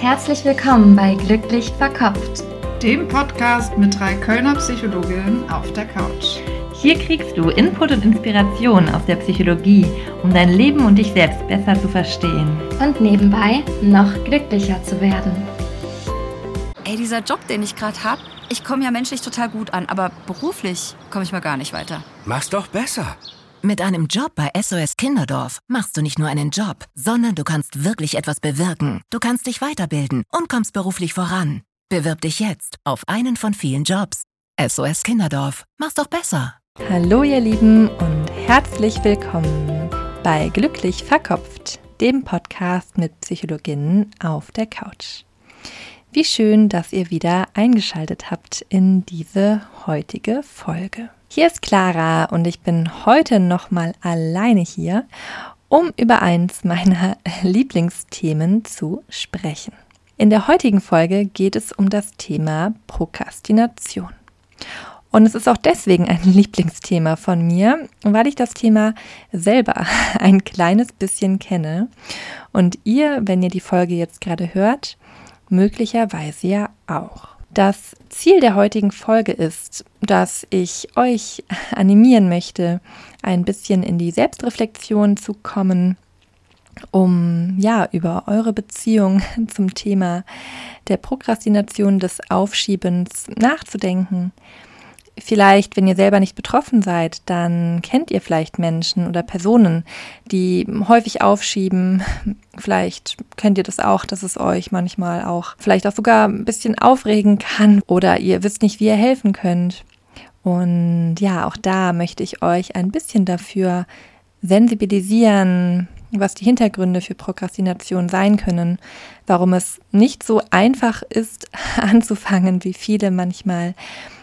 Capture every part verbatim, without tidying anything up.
Herzlich willkommen bei Glücklich Verkopft, dem Podcast mit drei Kölner Psychologinnen auf der Couch. Hier kriegst du Input und Inspiration aus der Psychologie, um dein Leben und dich selbst besser zu verstehen. Und nebenbei noch glücklicher zu werden. Ey, dieser Job, den ich gerade habe, ich komme ja menschlich total gut an, aber beruflich komme ich mal gar nicht weiter. Mach's doch besser. Mit einem Job bei S O S Kinderdorf machst du nicht nur einen Job, sondern du kannst wirklich etwas bewirken. Du kannst dich weiterbilden und kommst beruflich voran. Bewirb dich jetzt auf einen von vielen Jobs. S O S Kinderdorf, mach's doch besser. Hallo ihr Lieben und herzlich willkommen bei Glücklich Verkopft, dem Podcast mit Psychologinnen auf der Couch. Wie schön, dass ihr wieder eingeschaltet habt in diese heutige Folge. Hier ist Clara und ich bin heute nochmal alleine hier, um über eins meiner Lieblingsthemen zu sprechen. In der heutigen Folge geht es um das Thema Prokrastination. Und es ist auch deswegen ein Lieblingsthema von mir, weil ich das Thema selber ein kleines bisschen kenne und ihr, wenn ihr die Folge jetzt gerade hört, möglicherweise ja auch. Das Ziel der heutigen Folge ist, dass ich euch animieren möchte, ein bisschen in die Selbstreflexion zu kommen, um ja über eure Beziehung zum Thema der Prokrastination, des Aufschiebens nachzudenken. Vielleicht, wenn ihr selber nicht betroffen seid, dann kennt ihr vielleicht Menschen oder Personen, die häufig aufschieben. Vielleicht kennt ihr das auch, dass es euch manchmal auch vielleicht auch sogar ein bisschen aufregen kann oder ihr wisst nicht, wie ihr helfen könnt. Und ja, auch da möchte ich euch ein bisschen dafür sensibilisieren, was die Hintergründe für Prokrastination sein können, warum es nicht so einfach ist, anzufangen, wie viele manchmal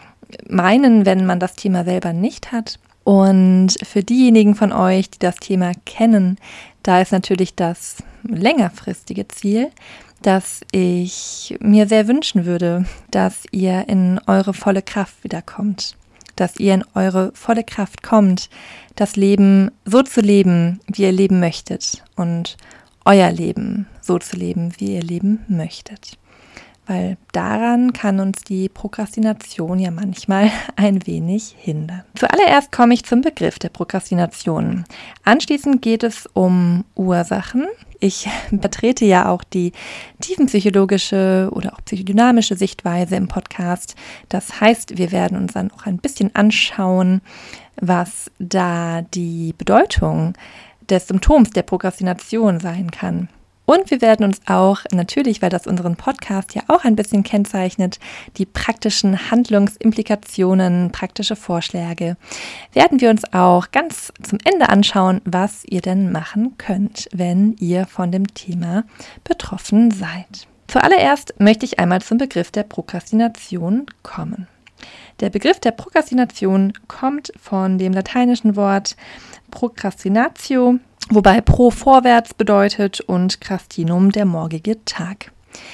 meinen, wenn man das Thema selber nicht hat. Und für diejenigen von euch, die das Thema kennen, da ist natürlich das längerfristige Ziel, dass ich mir sehr wünschen würde, dass ihr in eure volle Kraft wiederkommt, dass ihr in eure volle Kraft kommt, das Leben so zu leben, wie ihr leben möchtet und euer Leben so zu leben, wie ihr leben möchtet. Weil daran kann uns die Prokrastination ja manchmal ein wenig hindern. Zuallererst komme ich zum Begriff der Prokrastination. Anschließend geht es um Ursachen. Ich vertrete ja auch die tiefenpsychologische oder auch psychodynamische Sichtweise im Podcast. Das heißt, wir werden uns dann auch ein bisschen anschauen, was da die Bedeutung des Symptoms der Prokrastination sein kann. Und wir werden uns auch natürlich, weil das unseren Podcast ja auch ein bisschen kennzeichnet, die praktischen Handlungsimplikationen, praktische Vorschläge, werden wir uns auch ganz zum Ende anschauen, was ihr denn machen könnt, wenn ihr von dem Thema betroffen seid. Zuallererst möchte ich einmal zum Begriff der Prokrastination kommen. Der Begriff der Prokrastination kommt von dem lateinischen Wort procrastinatio, wobei pro vorwärts bedeutet und crastinum der morgige Tag.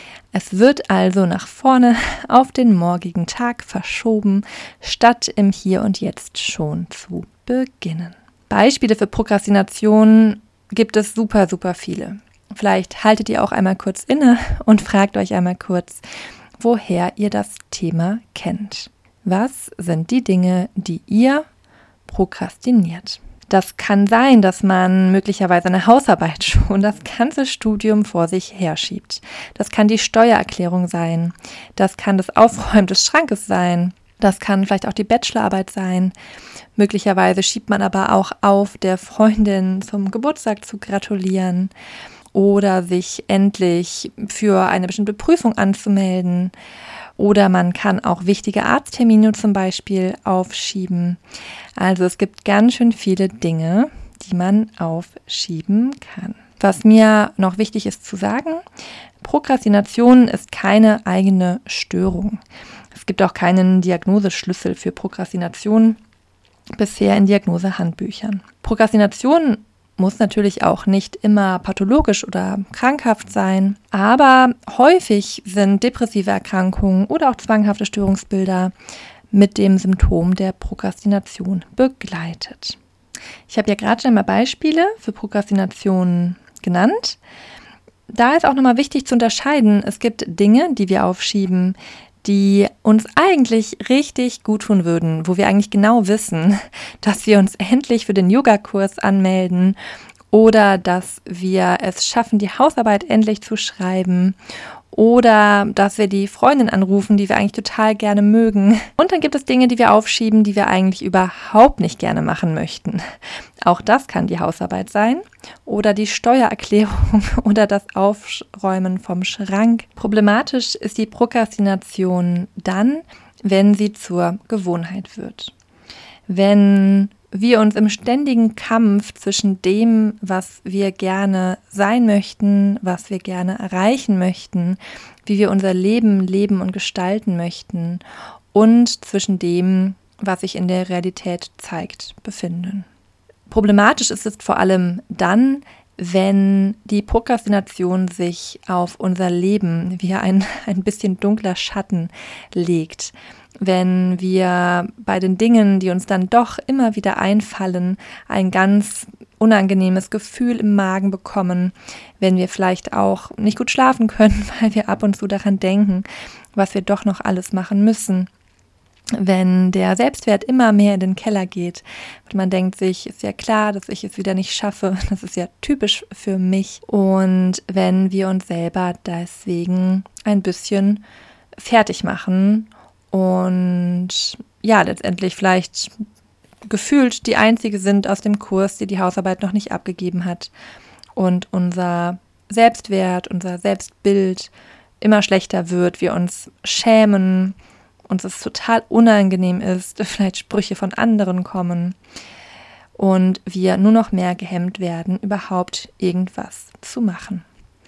Es wird also nach vorne auf den morgigen Tag verschoben, statt im Hier und Jetzt schon zu beginnen. Beispiele für Prokrastination gibt es super, super viele. Vielleicht haltet ihr auch einmal kurz inne und fragt euch einmal kurz, woher ihr das Thema kennt. Was sind die Dinge, die ihr prokrastiniert? Das kann sein, dass man möglicherweise eine Hausarbeit schon das ganze Studium vor sich herschiebt. Das kann die Steuererklärung sein. Das kann das Aufräumen des Schrankes sein. Das kann vielleicht auch die Bachelorarbeit sein. Möglicherweise schiebt man aber auch auf, der Freundin zum Geburtstag zu gratulieren oder sich endlich für eine bestimmte Prüfung anzumelden. Oder man kann auch wichtige Arzttermine zum Beispiel aufschieben. Also es gibt ganz schön viele Dinge, die man aufschieben kann. Was mir noch wichtig ist zu sagen, Prokrastination ist keine eigene Störung. Es gibt auch keinen Diagnoseschlüssel für Prokrastination bisher in Diagnosehandbüchern. Prokrastination muss natürlich auch nicht immer pathologisch oder krankhaft sein, aber häufig sind depressive Erkrankungen oder auch zwanghafte Störungsbilder mit dem Symptom der Prokrastination begleitet. Ich habe ja gerade schon mal Beispiele für Prokrastination genannt. da ist auch nochmal wichtig zu unterscheiden, es gibt Dinge, die wir aufschieben, die uns eigentlich richtig gut tun würden, wo wir eigentlich genau wissen, dass wir uns endlich für den Yogakurs anmelden oder dass wir es schaffen, die Hausarbeit endlich zu schreiben oder dass wir die Freundin anrufen, die wir eigentlich total gerne mögen. Und dann gibt es Dinge, die wir aufschieben, die wir eigentlich überhaupt nicht gerne machen möchten. Auch das kann die Hausarbeit sein oder die Steuererklärung oder das Aufräumen vom Schrank. Problematisch ist die Prokrastination dann, wenn sie zur Gewohnheit wird. Wenn wir uns im ständigen Kampf zwischen dem, was wir gerne sein möchten, was wir gerne erreichen möchten, wie wir unser Leben leben und gestalten möchten und zwischen dem, was sich in der Realität zeigt, befinden. Problematisch ist es vor allem dann, wenn die Prokrastination sich auf unser Leben wie ein, ein bisschen dunkler Schatten legt. Wenn wir bei den Dingen, die uns dann doch immer wieder einfallen, ein ganz unangenehmes Gefühl im Magen bekommen, wenn wir vielleicht auch nicht gut schlafen können, weil wir ab und zu daran denken, was wir doch noch alles machen müssen. Wenn der Selbstwert immer mehr in den Keller geht und man denkt sich, ist ja klar, dass ich es wieder nicht schaffe, das ist ja typisch für mich. Und wenn wir uns selber deswegen ein bisschen fertig machen und ja, letztendlich vielleicht gefühlt die Einzige sind aus dem Kurs, die die Hausarbeit noch nicht abgegeben hat und unser Selbstwert, unser Selbstbild immer schlechter wird, wir uns schämen, uns es total unangenehm ist, vielleicht Sprüche von anderen kommen und wir nur noch mehr gehemmt werden, überhaupt irgendwas zu machen.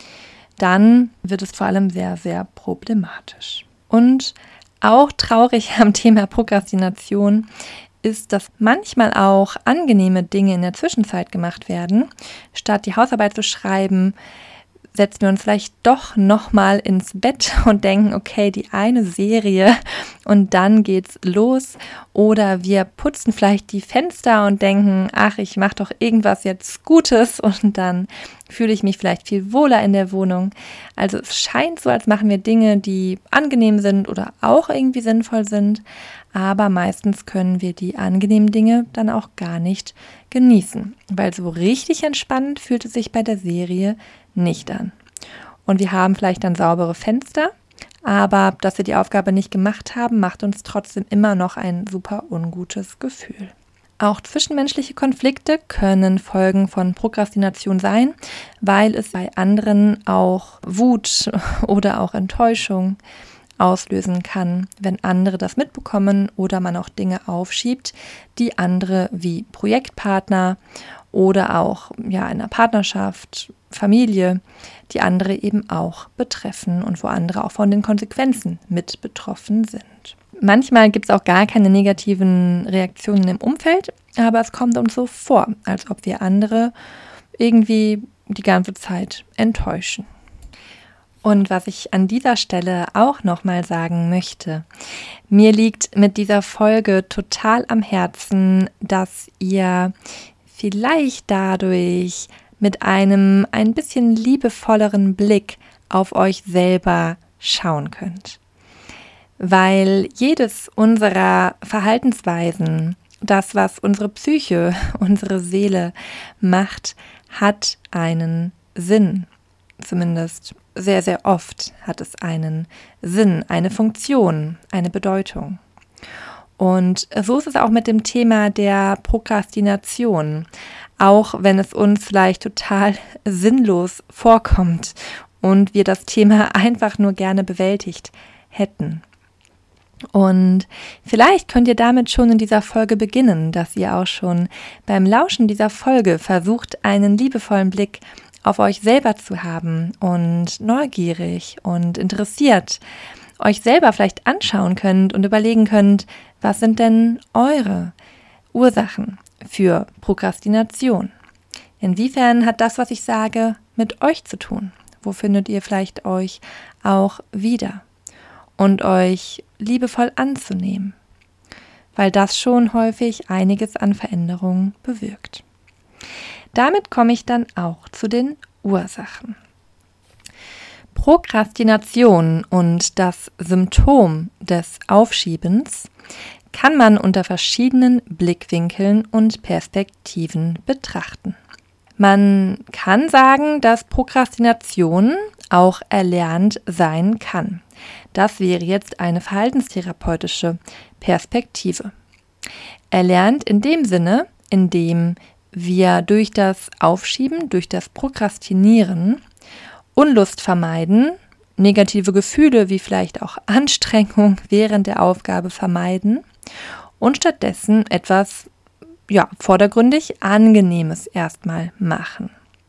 Dann wird es vor allem sehr, sehr problematisch. Und auch traurig am Thema Prokrastination ist, dass manchmal auch angenehme Dinge in der Zwischenzeit gemacht werden. Statt die Hausarbeit zu schreiben, setzen wir uns vielleicht doch nochmal ins Bett und denken, okay, die eine Serie und dann geht's los. Oder wir putzen vielleicht die Fenster und denken, ach, ich mache doch irgendwas jetzt Gutes und dann fühle ich mich vielleicht viel wohler in der Wohnung. Also es scheint so, als machen wir Dinge, die angenehm sind oder auch irgendwie sinnvoll sind, aber meistens können wir die angenehmen Dinge dann auch gar nicht genießen, weil so richtig entspannend fühlt es sich bei der Serie nicht an. Und wir haben vielleicht dann saubere Fenster, aber dass wir die Aufgabe nicht gemacht haben, macht uns trotzdem immer noch ein super ungutes Gefühl. Auch zwischenmenschliche Konflikte können Folgen von Prokrastination sein, weil es bei anderen auch Wut oder auch Enttäuschung auslösen kann, wenn andere das mitbekommen oder man auch Dinge aufschiebt, die andere wie Projektpartner oder auch ja, in einer Partnerschaft, Familie, die andere eben auch betreffen und wo andere auch von den Konsequenzen mit betroffen sind. Manchmal gibt es auch gar keine negativen Reaktionen im Umfeld, aber es kommt uns so vor, als ob wir andere irgendwie die ganze Zeit enttäuschen. Und was ich an dieser Stelle auch nochmal sagen möchte, mir liegt mit dieser Folge total am Herzen, dass ihr vielleicht dadurch mit einem ein bisschen liebevolleren Blick auf euch selber schauen könnt. Weil jedes unserer Verhaltensweisen, das, was unsere Psyche, unsere Seele macht, hat einen Sinn. Zumindest sehr, sehr oft hat es einen Sinn, eine Funktion, eine Bedeutung. Und so ist es auch mit dem Thema der Prokrastination. Auch wenn es uns vielleicht total sinnlos vorkommt und wir das Thema einfach nur gerne bewältigt hätten. Und vielleicht könnt ihr damit schon in dieser Folge beginnen, dass ihr auch schon beim Lauschen dieser Folge versucht, einen liebevollen Blick auf euch selber zu haben und neugierig und interessiert euch selber vielleicht anschauen könnt und überlegen könnt, was sind denn eure Ursachen für Prokrastination? Inwiefern hat das, was ich sage, mit euch zu tun? Wo findet ihr vielleicht euch auch wieder? Und euch liebevoll anzunehmen, weil das schon häufig einiges an Veränderungen bewirkt. Damit komme ich dann auch zu den Ursachen. Prokrastination und das Symptom des Aufschiebens kann man unter verschiedenen Blickwinkeln und Perspektiven betrachten. Man kann sagen, dass Prokrastination auch erlernt sein kann. Das wäre jetzt eine verhaltenstherapeutische Perspektive. Erlernt in dem Sinne, in dem wir durch das Aufschieben, durch das Prokrastinieren Unlust vermeiden, negative Gefühle wie vielleicht auch Anstrengung während der Aufgabe vermeiden und stattdessen etwas, ja, vordergründig Angenehmes erstmal machen.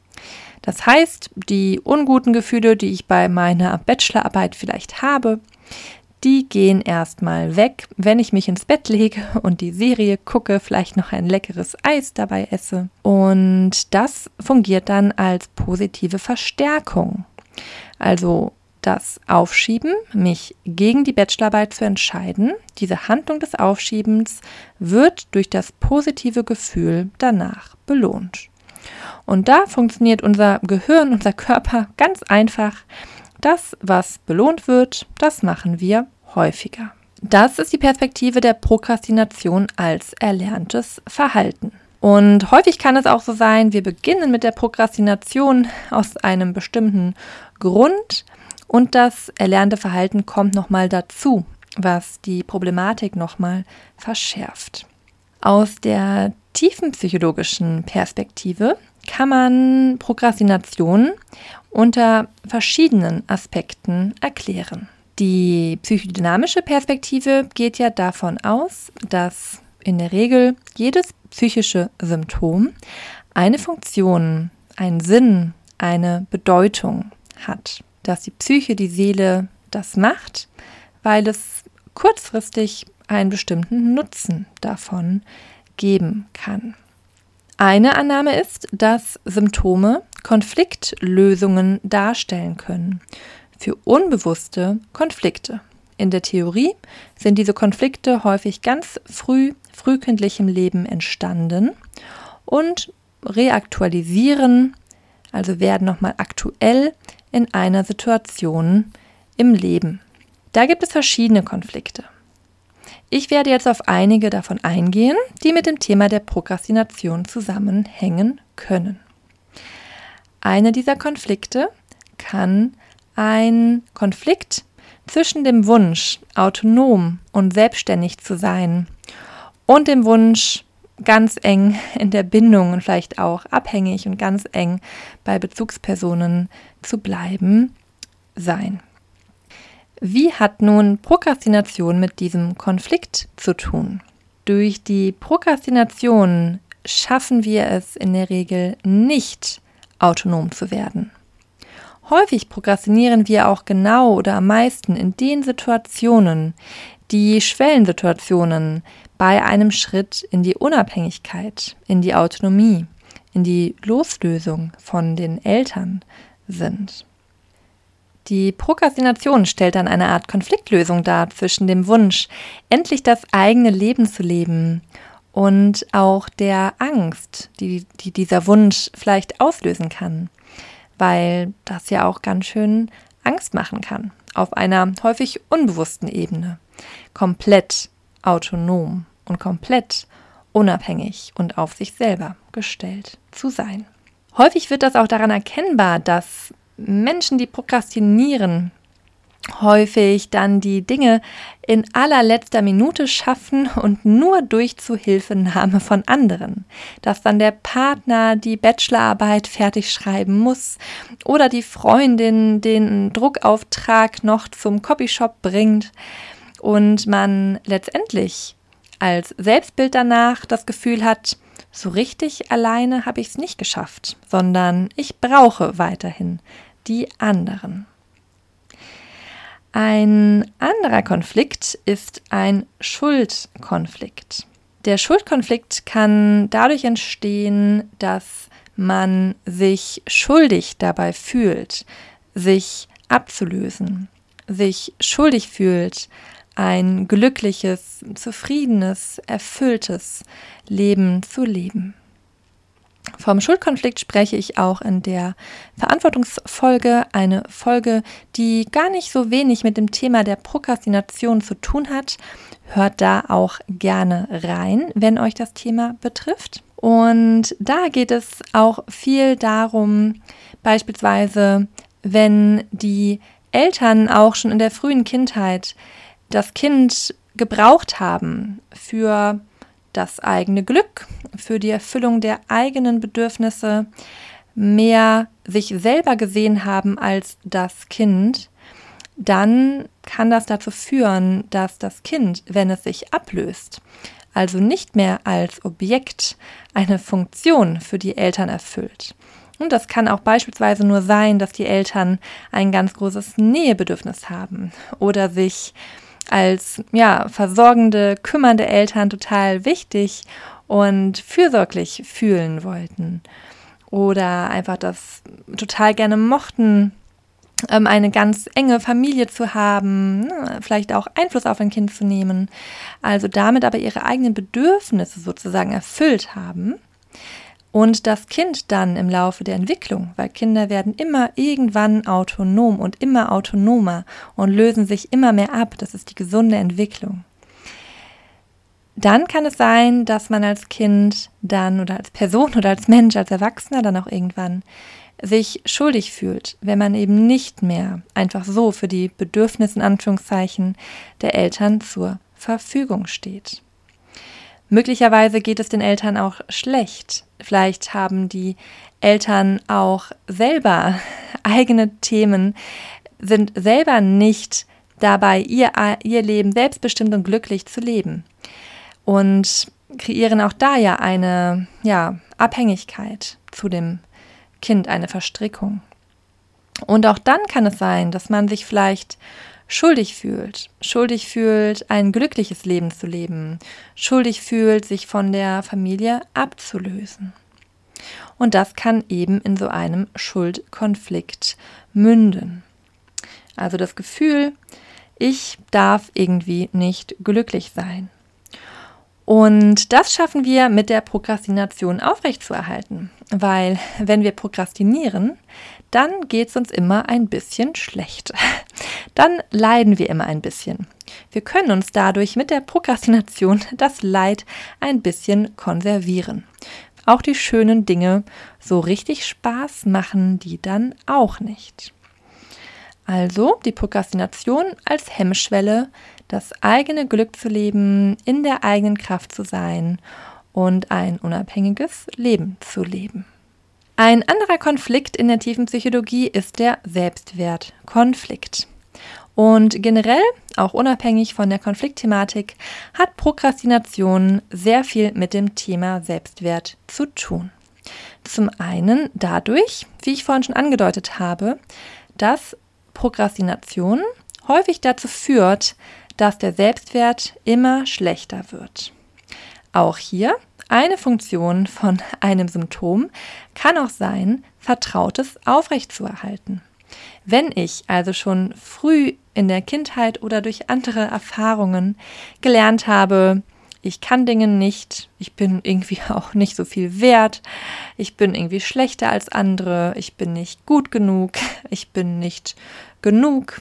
Das heißt, die unguten Gefühle, die ich bei meiner Bachelorarbeit vielleicht habe, die gehen erstmal weg, wenn ich mich ins Bett lege und die Serie gucke, vielleicht noch ein leckeres Eis dabei esse. Und das fungiert dann als positive Verstärkung. Also das Aufschieben, mich gegen die Bachelorarbeit zu entscheiden, diese Handlung des Aufschiebens wird durch das positive Gefühl danach belohnt. Und da funktioniert unser Gehirn, unser Körper ganz einfach. Das, was belohnt wird, das machen wir häufiger. Das ist die Perspektive der Prokrastination als erlerntes Verhalten. Und häufig kann es auch so sein, wir beginnen mit der Prokrastination aus einem bestimmten Grund und das erlernte Verhalten kommt nochmal dazu, was die Problematik nochmal verschärft. Aus der tiefenpsychologischen Perspektive kann man Prokrastination unter verschiedenen Aspekten erklären. Die psychodynamische Perspektive geht ja davon aus, dass in der Regel jedes psychische Symptom eine Funktion, einen Sinn, eine Bedeutung hat. Dass die Psyche, die Seele das macht, weil es kurzfristig einen bestimmten Nutzen davon geben kann. Eine Annahme ist, dass Symptome Konfliktlösungen darstellen können für unbewusste Konflikte. In der Theorie sind diese Konflikte häufig ganz früh, frühkindlich im Leben entstanden und reaktualisieren, also werden nochmal aktuell in einer Situation im Leben. Da gibt es verschiedene Konflikte. Ich werde jetzt auf einige davon eingehen, die mit dem Thema der Prokrastination zusammenhängen können. Einer dieser Konflikte kann ein Konflikt zwischen dem Wunsch, autonom und selbstständig zu sein und dem Wunsch, ganz eng in der Bindung und vielleicht auch abhängig und ganz eng bei Bezugspersonen zu bleiben, sein. Wie hat nun Prokrastination mit diesem Konflikt zu tun? Durch die Prokrastination schaffen wir es in der Regel nicht, autonom zu werden. Häufig prokrastinieren wir auch genau oder am meisten in den Situationen, die Schwellensituationen bei einem Schritt in die Unabhängigkeit, in die Autonomie, in die Loslösung von den Eltern sind. Die Prokrastination stellt dann eine Art Konfliktlösung dar zwischen dem Wunsch, endlich das eigene Leben zu leben und auch der Angst, die, die dieser Wunsch vielleicht auslösen kann, weil das ja auch ganz schön Angst machen kann, auf einer häufig unbewussten Ebene, komplett autonom und komplett unabhängig und auf sich selber gestellt zu sein. Häufig wird das auch daran erkennbar, dass Menschen, die prokrastinieren, häufig dann die Dinge in allerletzter Minute schaffen und nur durch Zuhilfenahme von anderen. Dass dann der Partner die Bachelorarbeit fertig schreiben muss oder die Freundin den Druckauftrag noch zum Copyshop bringt und man letztendlich als Selbstbild danach das Gefühl hat, so richtig alleine habe ich es nicht geschafft, sondern ich brauche weiterhin die anderen. Ein anderer Konflikt ist ein Schuldkonflikt. Der Schuldkonflikt kann dadurch entstehen, dass man sich schuldig dabei fühlt, sich abzulösen, sich schuldig fühlt, ein glückliches, zufriedenes, erfülltes Leben zu leben. Vom Schuldkonflikt spreche ich auch in der Verantwortungsfolge, eine Folge, die gar nicht so wenig mit dem Thema der Prokrastination zu tun hat. Hört da auch gerne rein, wenn euch das Thema betrifft. Und da geht es auch viel darum, beispielsweise, wenn die Eltern auch schon in der frühen Kindheit das Kind gebraucht haben für das eigene Glück, für die Erfüllung der eigenen Bedürfnisse, mehr sich selber gesehen haben als das Kind, dann kann das dazu führen, dass das Kind, wenn es sich ablöst, also nicht mehr als Objekt eine Funktion für die Eltern erfüllt. Und das kann auch beispielsweise nur sein, dass die Eltern ein ganz großes Nähebedürfnis haben oder sich als ja, versorgende, kümmernde Eltern total wichtig und fürsorglich fühlen wollten oder einfach das total gerne mochten, ähm, eine ganz enge Familie zu haben, ne, vielleicht auch Einfluss auf ein Kind zu nehmen, also damit aber ihre eigenen Bedürfnisse sozusagen erfüllt haben. Und das Kind dann im Laufe der Entwicklung, weil Kinder werden immer irgendwann autonom und immer autonomer und lösen sich immer mehr ab. Das ist die gesunde Entwicklung. Dann kann es sein, dass man als Kind dann oder als Person oder als Mensch, als Erwachsener dann auch irgendwann sich schuldig fühlt, wenn man eben nicht mehr einfach so für die Bedürfnisse in Anführungszeichen der Eltern zur Verfügung steht. Möglicherweise geht es den Eltern auch schlecht. Vielleicht haben die Eltern auch selber eigene Themen, sind selber nicht dabei, ihr, ihr Leben selbstbestimmt und glücklich zu leben. Und kreieren auch da ja eine ja, Abhängigkeit zu dem Kind, eine Verstrickung. Und auch dann kann es sein, dass man sich vielleicht schuldig fühlt, schuldig fühlt, ein glückliches Leben zu leben, schuldig fühlt, sich von der Familie abzulösen. Und das kann eben in so einem Schuldkonflikt münden. Also das Gefühl, ich darf irgendwie nicht glücklich sein. Und das schaffen wir mit der Prokrastination aufrechtzuerhalten, weil wenn wir prokrastinieren, dann geht es uns immer ein bisschen schlecht. Dann leiden wir immer ein bisschen. Wir können uns dadurch mit der Prokrastination das Leid ein bisschen konservieren. Auch die schönen Dinge so richtig Spaß machen die dann auch nicht. Also die Prokrastination als Hemmschwelle, das eigene Glück zu leben, in der eigenen Kraft zu sein und ein unabhängiges Leben zu leben. Ein anderer Konflikt in der tiefen Psychologie ist der Selbstwertkonflikt. Und generell, auch unabhängig von der Konfliktthematik, hat Prokrastination sehr viel mit dem Thema Selbstwert zu tun. Zum einen dadurch, wie ich vorhin schon angedeutet habe, dass Prokrastination häufig dazu führt, dass der Selbstwert immer schlechter wird. Auch hier eine Funktion von einem Symptom kann auch sein, Vertrautes aufrechtzuerhalten. Wenn ich also schon früh in der Kindheit oder durch andere Erfahrungen gelernt habe, ich kann Dinge nicht, ich bin irgendwie auch nicht so viel wert, ich bin irgendwie schlechter als andere, ich bin nicht gut genug, ich bin nicht genug,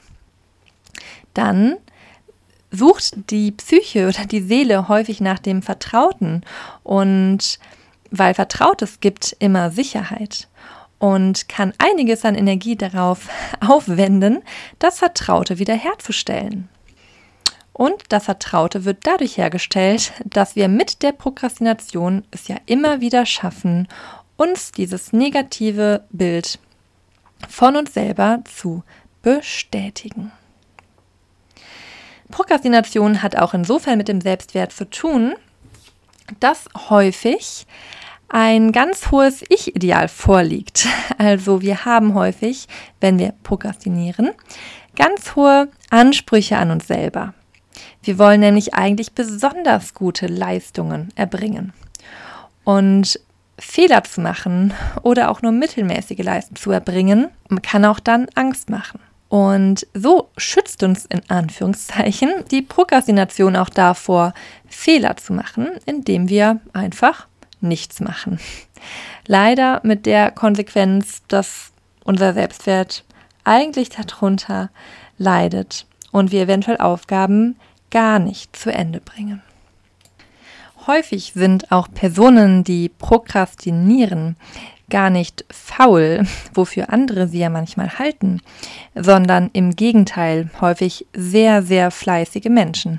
dann sucht die Psyche oder die Seele häufig nach dem Vertrauten und weil Vertrautes gibt immer Sicherheit und kann einiges an Energie darauf aufwenden, das Vertraute wiederherzustellen. Und das Vertraute wird dadurch hergestellt, dass wir mit der Prokrastination es ja immer wieder schaffen, uns dieses negative Bild von uns selber zu bestätigen. Prokrastination hat auch insofern mit dem Selbstwert zu tun, dass häufig ein ganz hohes Ich-Ideal vorliegt. Also wir haben häufig, wenn wir prokrastinieren, ganz hohe Ansprüche an uns selber. Wir wollen nämlich eigentlich besonders gute Leistungen erbringen. Und Fehler zu machen oder auch nur mittelmäßige Leistungen zu erbringen, kann auch dann Angst machen. Und so schützt uns in Anführungszeichen die Prokrastination auch davor, Fehler zu machen, indem wir einfach nichts machen. Leider mit der Konsequenz, dass unser Selbstwert eigentlich darunter leidet und wir eventuell Aufgaben gar nicht zu Ende bringen. Häufig sind auch Personen, die prokrastinieren, gar nicht faul, wofür andere sie ja manchmal halten, sondern im Gegenteil häufig sehr, sehr fleißige Menschen.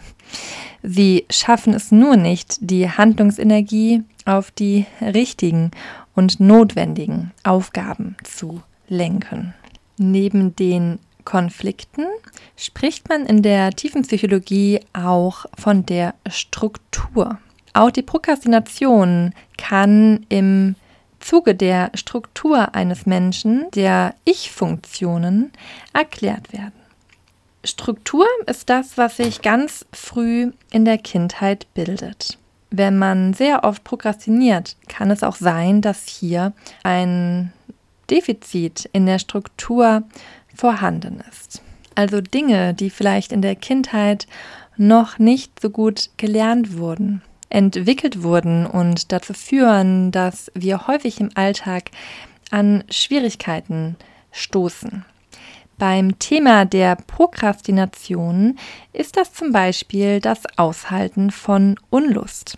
Sie schaffen es nur nicht, die Handlungsenergie auf die richtigen und notwendigen Aufgaben zu lenken. Neben den Konflikten spricht man in der Tiefenpsychologie auch von der Struktur. Auch die Prokrastination kann im Zuge der Struktur eines Menschen, der Ich-Funktionen, erklärt werden. Struktur ist das, was sich ganz früh in der Kindheit bildet. Wenn man sehr oft prokrastiniert, kann es auch sein, dass hier ein Defizit in der Struktur vorhanden ist. Also Dinge, die vielleicht in der Kindheit noch nicht so gut gelernt wurden, entwickelt wurden und dazu führen, dass wir häufig im Alltag an Schwierigkeiten stoßen. Beim Thema der Prokrastination ist das zum Beispiel das Aushalten von Unlust.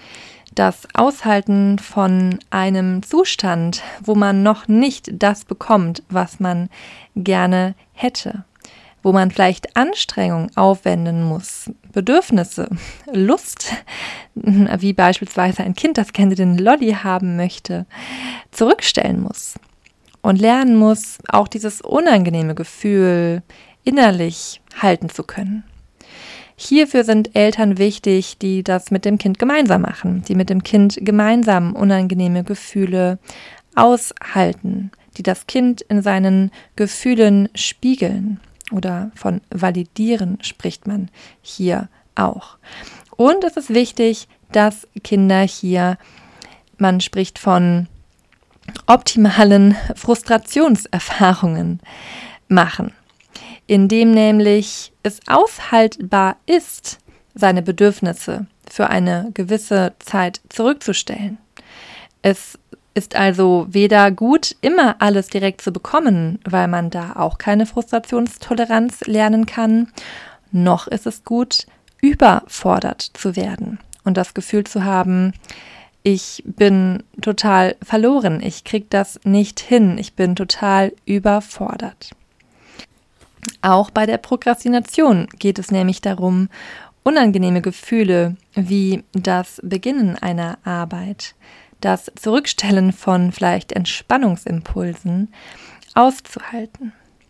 Das Aushalten von einem Zustand, wo man noch nicht das bekommt, was man gerne hätte, wo man vielleicht Anstrengung aufwenden muss, Bedürfnisse, Lust, wie beispielsweise ein Kind, das gerne den Lolli haben möchte, zurückstellen muss und lernen muss, auch dieses unangenehme Gefühl innerlich halten zu können. Hierfür sind Eltern wichtig, die das mit dem Kind gemeinsam machen, die mit dem Kind gemeinsam unangenehme Gefühle aushalten, die das Kind in seinen Gefühlen spiegeln. Oder von validieren spricht man hier auch. Und es ist wichtig, dass Kinder hier, man spricht von optimalen Frustrationserfahrungen machen, indem nämlich es aushaltbar ist, seine Bedürfnisse für eine gewisse Zeit zurückzustellen. Es ist also weder gut, immer alles direkt zu bekommen, weil man da auch keine Frustrationstoleranz lernen kann, noch ist es gut, überfordert zu werden und das Gefühl zu haben, ich bin total verloren, ich kriege das nicht hin, ich bin total überfordert. Auch bei der Prokrastination geht es nämlich darum, unangenehme Gefühle wie das Beginnen einer Arbeit, das Zurückstellen von vielleicht Entspannungsimpulsen auszuhalten.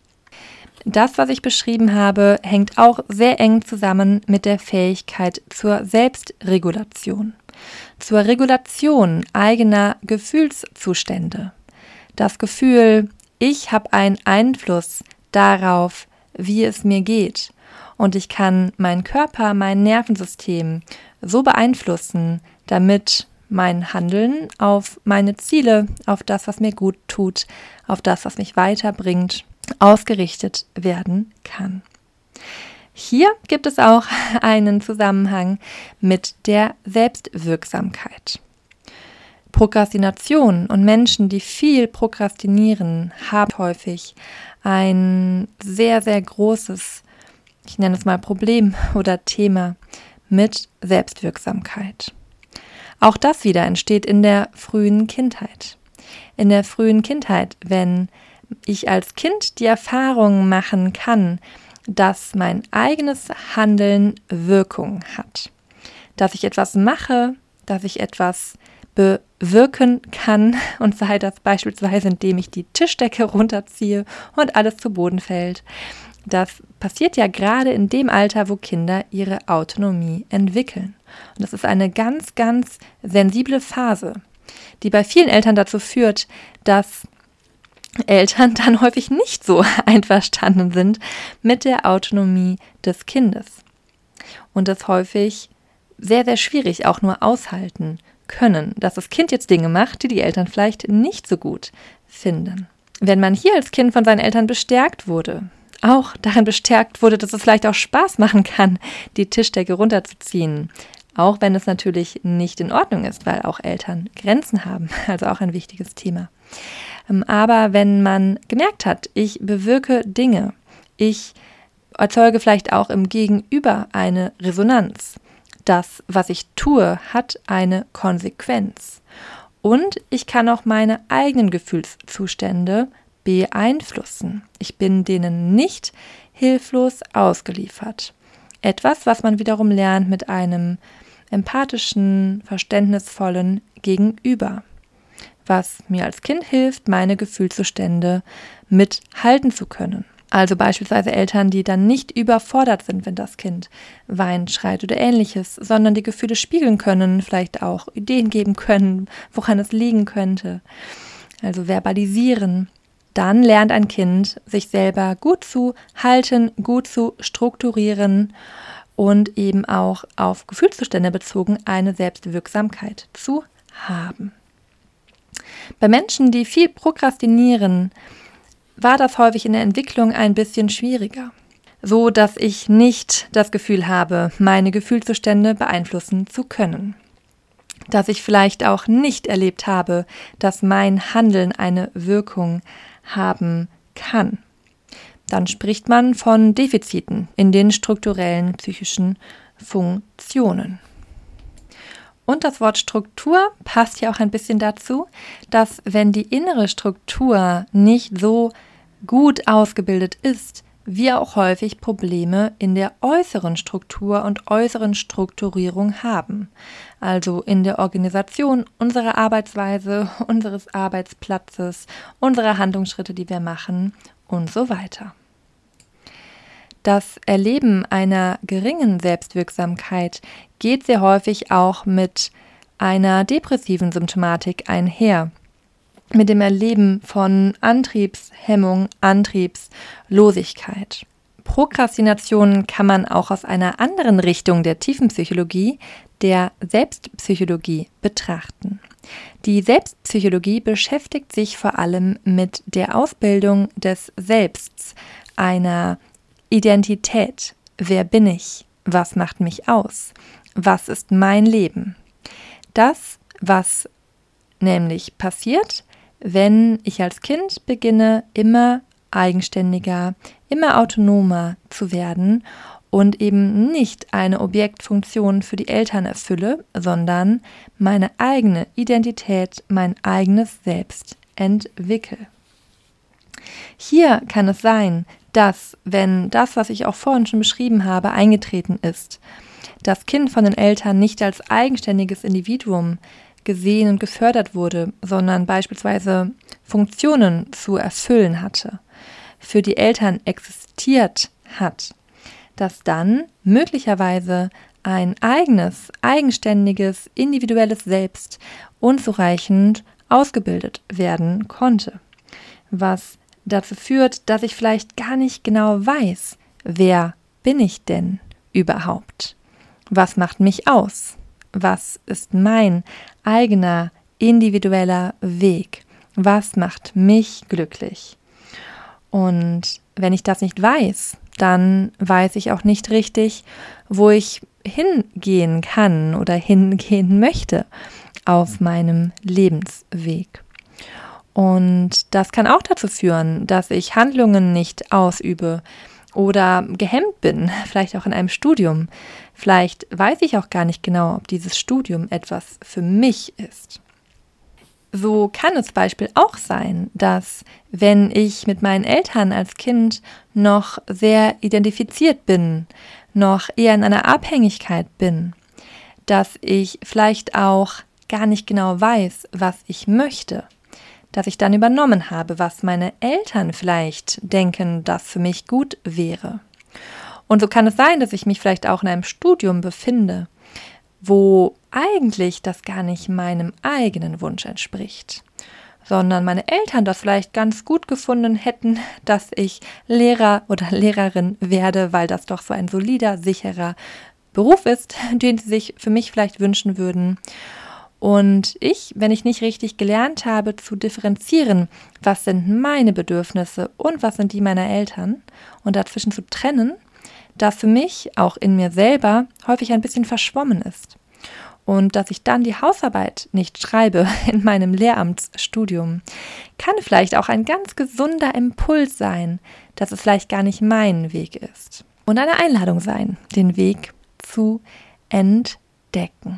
Das, was ich beschrieben habe, hängt auch sehr eng zusammen mit der Fähigkeit zur Selbstregulation, zur Regulation eigener Gefühlszustände. Das Gefühl, ich habe einen Einfluss darauf, wie es mir geht und ich kann meinen Körper, mein Nervensystem so beeinflussen, damit mein Handeln auf meine Ziele, auf das, was mir gut tut, auf das, was mich weiterbringt, ausgerichtet werden kann. Hier gibt es auch einen Zusammenhang mit der Selbstwirksamkeit. Prokrastination und Menschen, die viel prokrastinieren, haben häufig ein sehr, sehr großes, ich nenne es mal Problem oder Thema mit Selbstwirksamkeit. Auch das wieder entsteht in der frühen Kindheit. In der frühen Kindheit, wenn ich als Kind die Erfahrung machen kann, dass mein eigenes Handeln Wirkung hat. Dass ich etwas mache, dass ich etwas bewirken kann und sei das beispielsweise, indem ich die Tischdecke runterziehe und alles zu Boden fällt. Das passiert ja gerade in dem Alter, wo Kinder ihre Autonomie entwickeln. Und das ist eine ganz, ganz sensible Phase, die bei vielen Eltern dazu führt, dass Eltern dann häufig nicht so einverstanden sind mit der Autonomie des Kindes und das häufig sehr, sehr schwierig auch nur aushalten können, dass das Kind jetzt Dinge macht, die die Eltern vielleicht nicht so gut finden. Wenn man hier als Kind von seinen Eltern bestärkt wurde, auch darin bestärkt wurde, dass es vielleicht auch Spaß machen kann, die Tischdecke runterzuziehen, Auch wenn es natürlich nicht in Ordnung ist, weil auch Eltern Grenzen haben, also auch ein wichtiges Thema. Aber wenn man gemerkt hat, ich bewirke Dinge, ich erzeuge vielleicht auch im Gegenüber eine Resonanz. Das, was ich tue, hat eine Konsequenz. Und ich kann auch meine eigenen Gefühlszustände beeinflussen. Ich bin denen nicht hilflos ausgeliefert. Etwas, was man wiederum lernt mit einem empathischen, verständnisvollen Gegenüber, was mir als Kind hilft, meine Gefühlszustände mithalten zu können. Also beispielsweise Eltern, die dann nicht überfordert sind, wenn das Kind weint, schreit oder ähnliches, sondern die Gefühle spiegeln können, vielleicht auch Ideen geben können, woran es liegen könnte. Also verbalisieren. Dann lernt ein Kind, sich selber gut zu halten, gut zu strukturieren und eben auch auf Gefühlszustände bezogen eine Selbstwirksamkeit zu haben. Bei Menschen, die viel prokrastinieren, war das häufig in der Entwicklung ein bisschen schwieriger, so dass ich nicht das Gefühl habe, meine Gefühlszustände beeinflussen zu können. Dass ich vielleicht auch nicht erlebt habe, dass mein Handeln eine Wirkung haben kann. Dann spricht man von Defiziten in den strukturellen psychischen Funktionen. Und das Wort Struktur passt ja auch ein bisschen dazu, dass wenn die innere Struktur nicht so gut ausgebildet ist, wir auch häufig Probleme in der äußeren Struktur und äußeren Strukturierung haben. Also in der Organisation unserer Arbeitsweise, unseres Arbeitsplatzes, unserer Handlungsschritte, die wir machen und so weiter. Das Erleben einer geringen Selbstwirksamkeit geht sehr häufig auch mit einer depressiven Symptomatik einher. Mit dem Erleben von Antriebshemmung, Antriebslosigkeit. Prokrastination kann man auch aus einer anderen Richtung der Tiefenpsychologie, der Selbstpsychologie, betrachten. Die Selbstpsychologie beschäftigt sich vor allem mit der Ausbildung des Selbsts, einer Identität. Wer bin ich? Was macht mich aus? Was ist mein Leben? Das, was nämlich passiert, wenn ich als Kind beginne, immer eigenständiger, immer autonomer zu werden und eben nicht eine Objektfunktion für die Eltern erfülle, sondern meine eigene Identität, mein eigenes Selbst entwickle. Hier kann es sein, dass, wenn das, was ich auch vorhin schon beschrieben habe, eingetreten ist, das Kind von den Eltern nicht als eigenständiges Individuum gesehen und gefördert wurde, sondern beispielsweise Funktionen zu erfüllen hatte, für die Eltern existiert hat, dass dann möglicherweise ein eigenes, eigenständiges, individuelles Selbst unzureichend ausgebildet werden konnte, was dazu führt, dass ich vielleicht gar nicht genau weiß, wer bin ich denn überhaupt? Was macht mich aus? Was ist mein eigener individueller Weg? Was macht mich glücklich? Und wenn ich das nicht weiß, dann weiß ich auch nicht richtig, wo ich hingehen kann oder hingehen möchte auf meinem Lebensweg. Und das kann auch dazu führen, dass ich Handlungen nicht ausübe oder gehemmt bin, vielleicht auch in einem Studium. Vielleicht weiß ich auch gar nicht genau, ob dieses Studium etwas für mich ist. So kann es Beispiel auch sein, dass wenn ich mit meinen Eltern als Kind noch sehr identifiziert bin, noch eher in einer Abhängigkeit bin, dass ich vielleicht auch gar nicht genau weiß, was ich möchte, dass ich dann übernommen habe, was meine Eltern vielleicht denken, das für mich gut wäre. Und so kann es sein, dass ich mich vielleicht auch in einem Studium befinde, wo eigentlich das gar nicht meinem eigenen Wunsch entspricht, sondern meine Eltern das vielleicht ganz gut gefunden hätten, dass ich Lehrer oder Lehrerin werde, weil das doch so ein solider, sicherer Beruf ist, den sie sich für mich vielleicht wünschen würden. Und ich, wenn ich nicht richtig gelernt habe zu differenzieren, was sind meine Bedürfnisse und was sind die meiner Eltern und dazwischen zu trennen, das für mich auch in mir selber häufig ein bisschen verschwommen ist. und dass ich dann die Hausarbeit nicht schreibe in meinem Lehramtsstudium, kann vielleicht auch ein ganz gesunder Impuls sein, dass es vielleicht gar nicht mein Weg ist. Und eine Einladung sein, den Weg zu entdecken.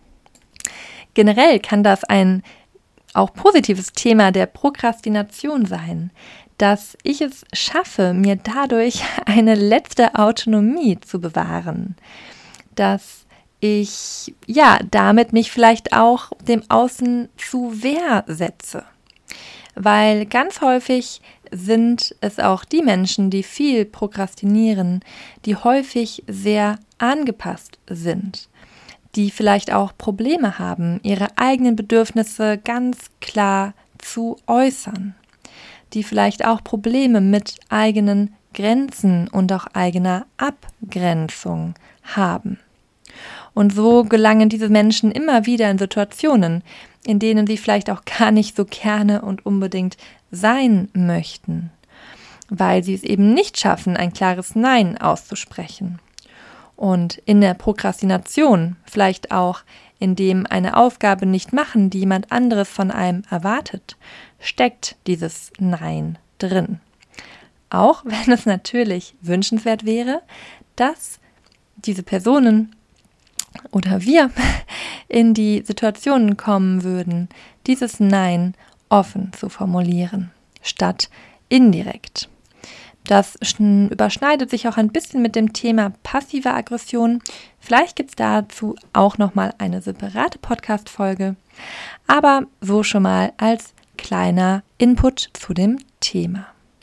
Generell kann das ein auch positives Thema der Prokrastination sein, dass ich es schaffe, mir dadurch eine letzte Autonomie zu bewahren, dass ich ja damit mich vielleicht auch dem Außen zu Wehr setze, weil ganz häufig sind es auch die Menschen, die viel prokrastinieren, die häufig sehr angepasst sind, die vielleicht auch Probleme haben, ihre eigenen Bedürfnisse ganz klar zu äußern, die vielleicht auch Probleme mit eigenen Grenzen und auch eigener Abgrenzung haben. Und so gelangen diese Menschen immer wieder in Situationen, in denen sie vielleicht auch gar nicht so gerne und unbedingt sein möchten, weil sie es eben nicht schaffen, ein klares Nein auszusprechen. Und in der Prokrastination, vielleicht auch indem eine Aufgabe nicht machen, die jemand anderes von einem erwartet, steckt dieses Nein drin. Auch wenn es natürlich wünschenswert wäre, dass diese Personen oder wir in die Situationen kommen würden, dieses Nein offen zu formulieren, statt indirekt. Das überschneidet sich auch ein bisschen mit dem Thema passive Aggression. Vielleicht gibt es dazu auch nochmal eine separate Podcast-Folge, aber so schon mal als kleiner Input zu dem Thema.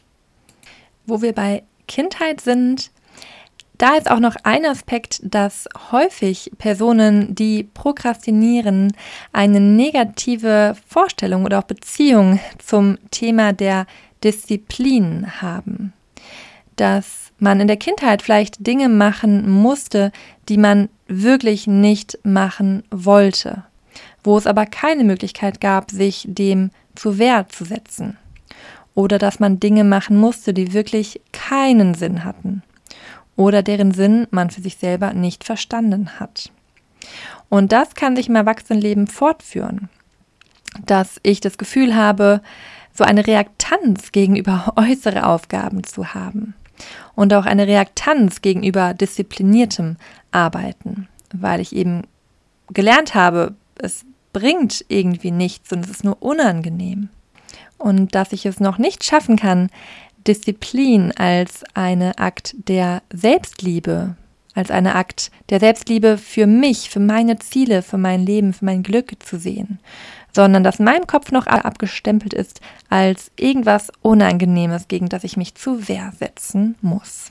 Wo wir bei Kindheit sind, da ist auch noch ein Aspekt, dass häufig Personen, die prokrastinieren, eine negative Vorstellung oder auch Beziehung zum Thema der Disziplin haben. Dass man in der Kindheit vielleicht Dinge machen musste, die man wirklich nicht machen wollte, wo es aber keine Möglichkeit gab, sich dem zur Wehr zu setzen. Oder dass man Dinge machen musste, die wirklich keinen Sinn hatten. Oder deren Sinn man für sich selber nicht verstanden hat. Und das kann sich im Erwachsenenleben fortführen, dass ich das Gefühl habe, so eine Reaktanz gegenüber äußere Aufgaben zu haben und auch eine Reaktanz gegenüber diszipliniertem Arbeiten, weil ich eben gelernt habe, es bringt irgendwie nichts und es ist nur unangenehm. Und dass ich es noch nicht schaffen kann, Disziplin als eine Akt der Selbstliebe, als eine Akt der Selbstliebe für mich, für meine Ziele, für mein Leben, für mein Glück zu sehen, sondern dass in meinem Kopf noch abgestempelt ist als irgendwas Unangenehmes, gegen das ich mich zur Wehr setzen muss.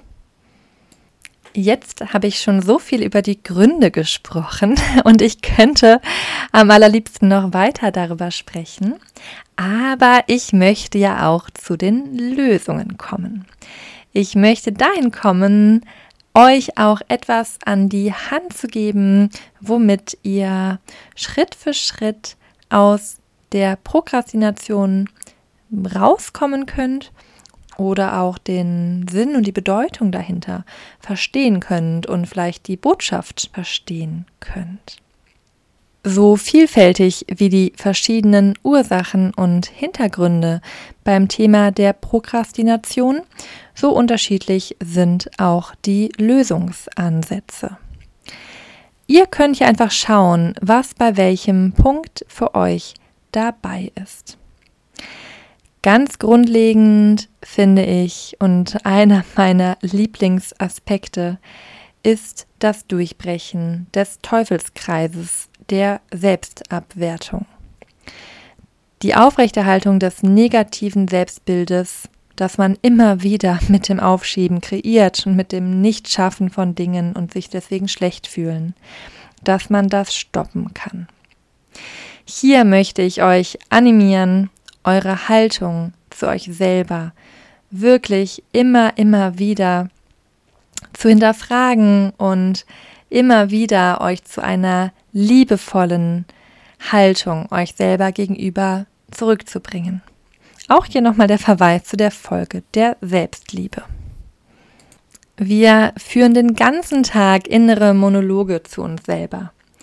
Jetzt habe ich schon so viel über die Gründe gesprochen und ich könnte am allerliebsten noch weiter darüber sprechen, aber ich möchte ja auch zu den Lösungen kommen. Ich möchte dahin kommen, euch auch etwas an die Hand zu geben, womit ihr Schritt für Schritt aus der Prokrastination rauskommen könnt oder auch den Sinn und die Bedeutung dahinter verstehen könnt und vielleicht die Botschaft verstehen könnt. So vielfältig wie die verschiedenen Ursachen und Hintergründe beim Thema der Prokrastination, so unterschiedlich sind auch die Lösungsansätze. Ihr könnt hier einfach schauen, was bei welchem Punkt für euch dabei ist. Ganz grundlegend finde ich und einer meiner Lieblingsaspekte ist das Durchbrechen des Teufelskreises der Selbstabwertung. Die Aufrechterhaltung des negativen Selbstbildes, das man immer wieder mit dem Aufschieben kreiert und mit dem Nichtschaffen von Dingen und sich deswegen schlecht fühlen, dass man das stoppen kann. Hier möchte ich euch animieren, eure Haltung zu euch selber wirklich immer, immer wieder zu hinterfragen und immer wieder euch zu einer liebevollen Haltung euch selber gegenüber zurückzubringen. Auch hier nochmal der Verweis zu der Folge der Selbstliebe. Wir führen den ganzen Tag innere Monologe zu uns selber.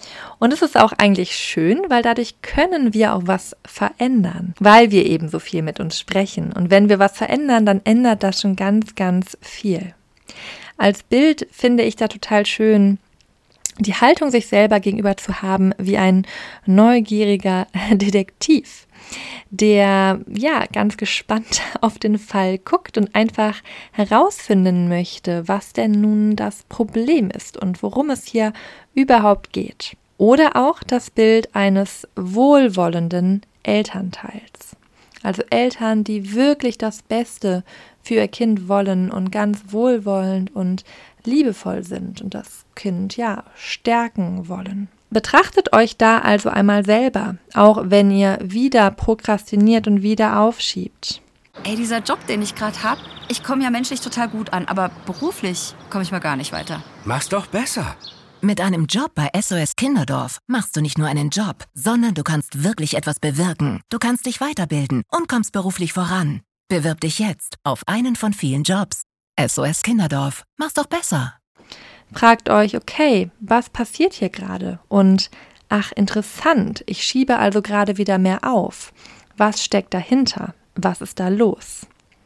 Und es ist auch eigentlich schön, weil dadurch können wir auch was verändern, weil wir eben so viel mit uns sprechen. Und wenn wir was verändern, dann ändert das schon ganz, ganz viel. Als Bild finde ich da total schön, die Haltung sich selber gegenüber zu haben wie ein neugieriger Detektiv, der ja ganz gespannt auf den Fall guckt und einfach herausfinden möchte, was denn nun das Problem ist und worum es hier überhaupt geht. Oder auch das Bild eines wohlwollenden Elternteils. Also Eltern, die wirklich das Beste für ihr Kind wollen und ganz wohlwollend und liebevoll sind und das Kind ja stärken wollen. Betrachtet euch da also einmal selber, auch wenn ihr wieder prokrastiniert und wieder aufschiebt. Ey, dieser Job, den ich gerade habe, ich komme ja menschlich total gut an, aber beruflich komme ich mal gar nicht weiter. Mach's doch besser. Mit einem Job bei S O S Kinderdorf machst du nicht nur einen Job, sondern du kannst wirklich etwas bewirken. Du kannst dich weiterbilden und kommst beruflich voran. Bewirb dich jetzt auf einen von vielen Jobs. S O S Kinderdorf, mach's doch besser. Fragt euch, okay, was passiert hier gerade? Und ach, interessant, ich schiebe also gerade wieder mehr auf. Was steckt dahinter? Was ist da los?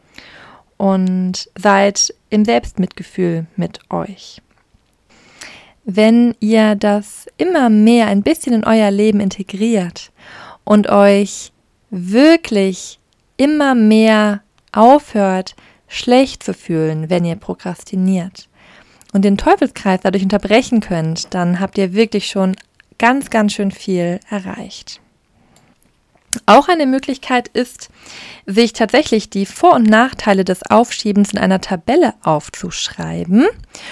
Und seid im Selbstmitgefühl mit euch. Wenn ihr das immer mehr ein bisschen in euer Leben integriert und euch wirklich immer mehr aufhört, schlecht zu fühlen, wenn ihr prokrastiniert und den Teufelskreis dadurch unterbrechen könnt, dann habt ihr wirklich schon ganz, ganz schön viel erreicht. Auch eine Möglichkeit ist, sich tatsächlich die Vor- und Nachteile des Aufschiebens in einer Tabelle aufzuschreiben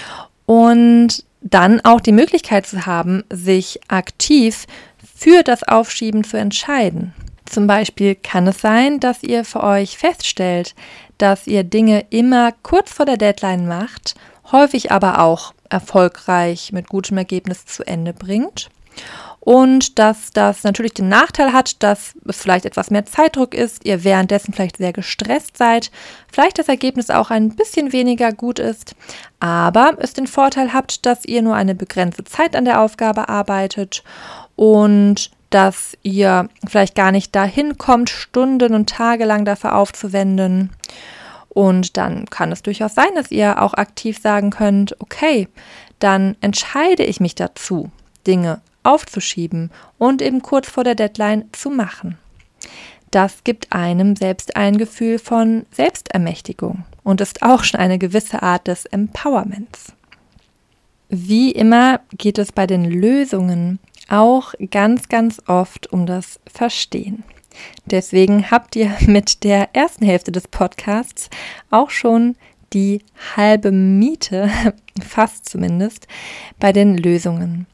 und dann auch die Möglichkeit zu haben, sich aktiv für das Aufschieben zu entscheiden. Zum Beispiel kann es sein, dass ihr für euch feststellt, dass ihr Dinge immer kurz vor der Deadline macht, häufig aber auch erfolgreich mit gutem Ergebnis zu Ende bringt. Und dass das natürlich den Nachteil hat, dass es vielleicht etwas mehr Zeitdruck ist, ihr währenddessen vielleicht sehr gestresst seid, vielleicht das Ergebnis auch ein bisschen weniger gut ist, aber es den Vorteil habt, dass ihr nur eine begrenzte Zeit an der Aufgabe arbeitet und dass ihr vielleicht gar nicht dahin kommt, Stunden und Tage lang dafür aufzuwenden. Und dann kann es durchaus sein, dass ihr auch aktiv sagen könnt, okay, dann entscheide ich mich dazu, Dinge aufzuschieben und eben kurz vor der Deadline zu machen. Das gibt einem selbst ein Gefühl von Selbstermächtigung und ist auch schon eine gewisse Art des Empowerments. Wie immer geht es bei den Lösungen auch ganz, ganz oft um das Verstehen. Deswegen habt ihr mit der ersten Hälfte des Podcasts auch schon die halbe Miete, fast zumindest, bei den Lösungen.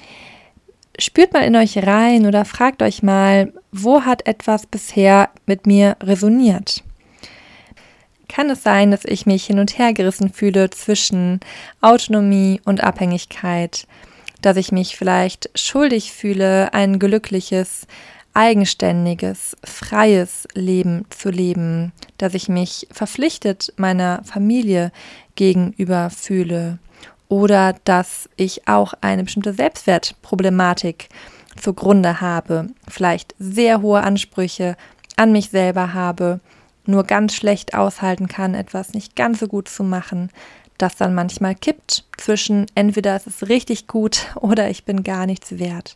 Spürt mal in euch rein oder fragt euch mal, wo hat etwas bisher mit mir resoniert? Kann es sein, dass ich mich hin und her gerissen fühle zwischen Autonomie und Abhängigkeit, dass ich mich vielleicht schuldig fühle, ein glückliches, eigenständiges, freies Leben zu leben, dass ich mich verpflichtet meiner Familie gegenüber fühle? Oder dass ich auch eine bestimmte Selbstwertproblematik zugrunde habe, vielleicht sehr hohe Ansprüche an mich selber habe, nur ganz schlecht aushalten kann, etwas nicht ganz so gut zu machen, das dann manchmal kippt zwischen entweder es ist richtig gut oder ich bin gar nichts wert.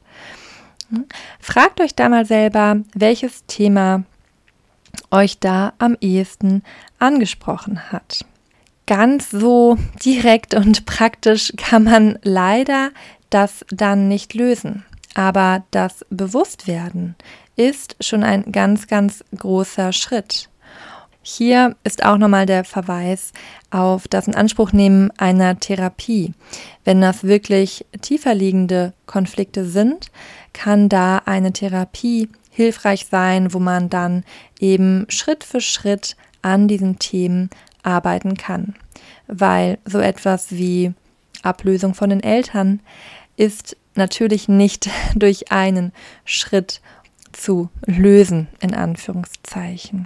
Fragt euch da mal selber, welches Thema euch da am ehesten angesprochen hat. Ganz so direkt und praktisch kann man leider das dann nicht lösen. Aber das Bewusstwerden ist schon ein ganz, ganz großer Schritt. Hier ist auch nochmal der Verweis auf das Inanspruchnehmen einer Therapie. Wenn das wirklich tiefer liegende Konflikte sind, kann da eine Therapie hilfreich sein, wo man dann eben Schritt für Schritt an diesen Themen arbeiten kann, weil so etwas wie Ablösung von den Eltern ist natürlich nicht durch einen Schritt zu lösen, in Anführungszeichen.